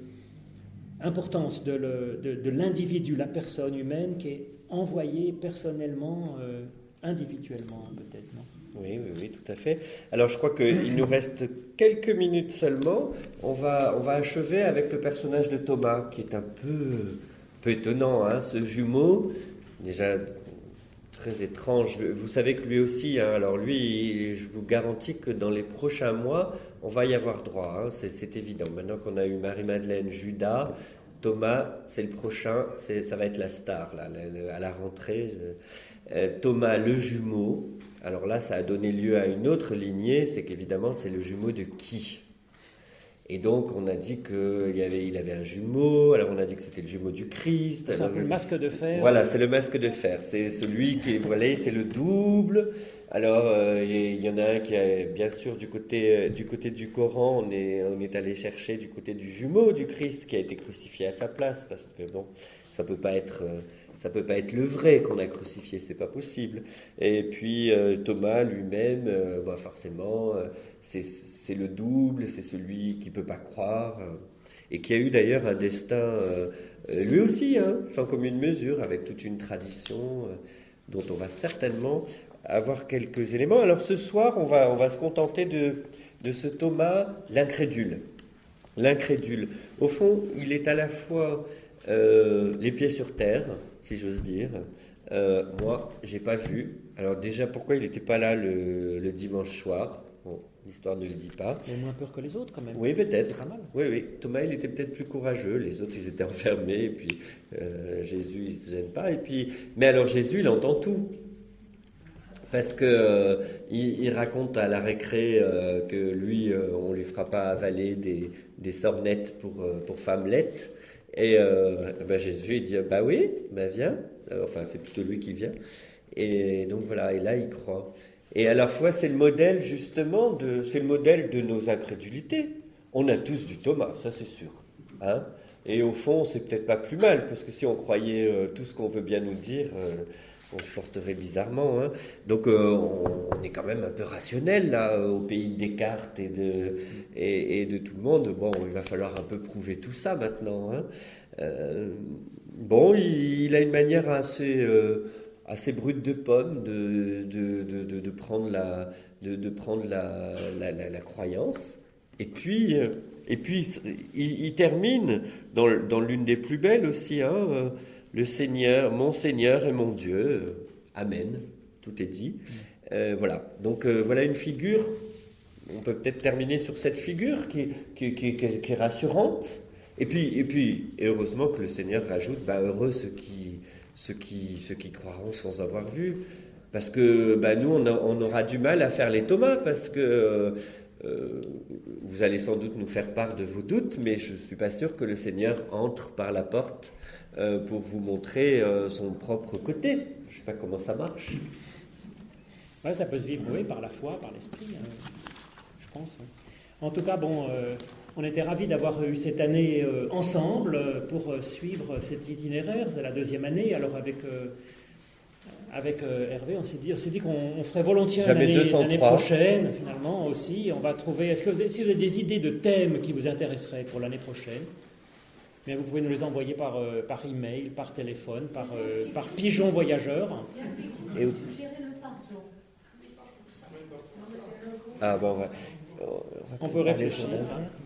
importance de l'individu, la personne humaine qui est envoyée personnellement, individuellement, peut-être, non ? Oui, tout à fait. Alors, je crois qu'il nous reste quelques minutes seulement. On va achever avec le personnage de Thomas, qui est un peu étonnant, hein, ce jumeau, déjà très étrange. Vous savez que lui aussi, hein, alors lui, je vous garantis que dans les prochains mois, on va y avoir droit, hein, c'est évident. Maintenant qu'on a eu Marie-Madeleine, Judas, Thomas, c'est le prochain, ça va être la star, là, à la rentrée. Thomas, le jumeau. Alors là, ça a donné lieu à une autre lignée, c'est qu'évidemment, c'est le jumeau de qui ? Et donc, on a dit qu'il avait un jumeau, alors on a dit que c'était le jumeau du Christ. C'est un peu le masque de fer. Voilà, c'est le masque de fer. C'est celui qui est, voilà, c'est le double. Alors, il y en a un qui est, bien sûr, du côté du Coran, on est allé chercher du côté du jumeau du Christ qui a été crucifié à sa place, parce que bon, ça peut pas être le vrai qu'on a crucifié, c'est pas possible. Et puis Thomas lui-même, forcément, c'est le double, c'est celui qui peut pas croire, et qui a eu d'ailleurs un destin, lui aussi, hein, sans commune mesure, avec toute une tradition dont on va certainement avoir quelques éléments. Alors ce soir, on va se contenter de ce Thomas, l'incrédule. L'incrédule. Au fond, il est à la fois les pieds sur terre, si j'ose dire. Moi, j'ai pas vu. Alors déjà, pourquoi il n'était pas là le dimanche soir ? Bon, l'histoire ne le dit pas. Il a moins peur que les autres, quand même. Oui, peut-être. C'est pas mal. Oui. Thomas, il était peut-être plus courageux. Les autres, ils étaient enfermés. Et puis, Jésus, il se gêne pas. Et puis, mais alors, Jésus, il entend tout. Parce que il raconte à la récré que lui, on lui fera pas avaler des sornettes pour femmelettes. Et Jésus, il dit, bah oui, bah viens. Enfin, c'est plutôt lui qui vient. Et donc voilà, et là il croit. Et à la fois c'est le modèle justement c'est le modèle de nos incrédulités. On a tous du Thomas, ça c'est sûr. Hein, et au fond, c'est peut-être pas plus mal, parce que si on croyait tout ce qu'on veut bien nous dire, on se porterait bizarrement. Hein. Donc on est quand même un peu rationnel là, au pays de Descartes et de tout le monde. Bon, il va falloir un peu prouver tout ça maintenant. Hein. Bon, il a une manière assez brute de pomme de prendre la croyance. Et puis il termine dans l'une des plus belles aussi, hein, le Seigneur, mon Seigneur et mon Dieu, Amen, tout est dit. Voilà, donc voilà une figure, on peut peut-être terminer sur cette figure qui est rassurante. Et puis heureusement que le Seigneur rajoute, heureux ceux qui croiront sans avoir vu. Parce que nous, on aura du mal à faire les Thomas, parce que vous allez sans doute nous faire part de vos doutes, mais je ne suis pas sûr que le Seigneur entre par la porte pour vous montrer son propre côté. Je ne sais pas comment ça marche. Ouais, ça peut se vivre, oui, par la foi, par l'esprit, je pense. Oui. En tout cas, on était ravis d'avoir eu cette année ensemble pour suivre cet itinéraire. C'est la 2e année, alors avec Hervé, on s'est dit qu'on ferait volontiers l'année prochaine, finalement, aussi. On va trouver... si vous avez des idées de thèmes qui vous intéresseraient pour l'année prochaine, bien, vous pouvez nous les envoyer par email, par téléphone, par pigeon voyageur. Et suggérer le pardon. Ah bon, on peut réfléchir. Quoi ?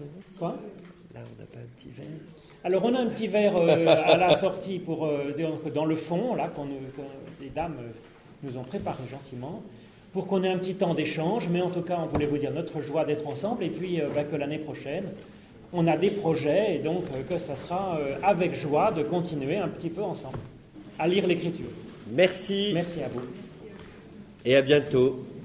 Là, on n'a pas un petit verre. Alors, on a un petit verre à la sortie dans le fond, là, que les dames nous ont préparé gentiment, pour qu'on ait un petit temps d'échange. Mais en tout cas, on voulait vous dire notre joie d'être ensemble, et puis que l'année prochaine, on a des projets, et donc que ça sera avec joie de continuer un petit peu ensemble à lire l'Écriture. Merci. Merci à vous. Et à bientôt.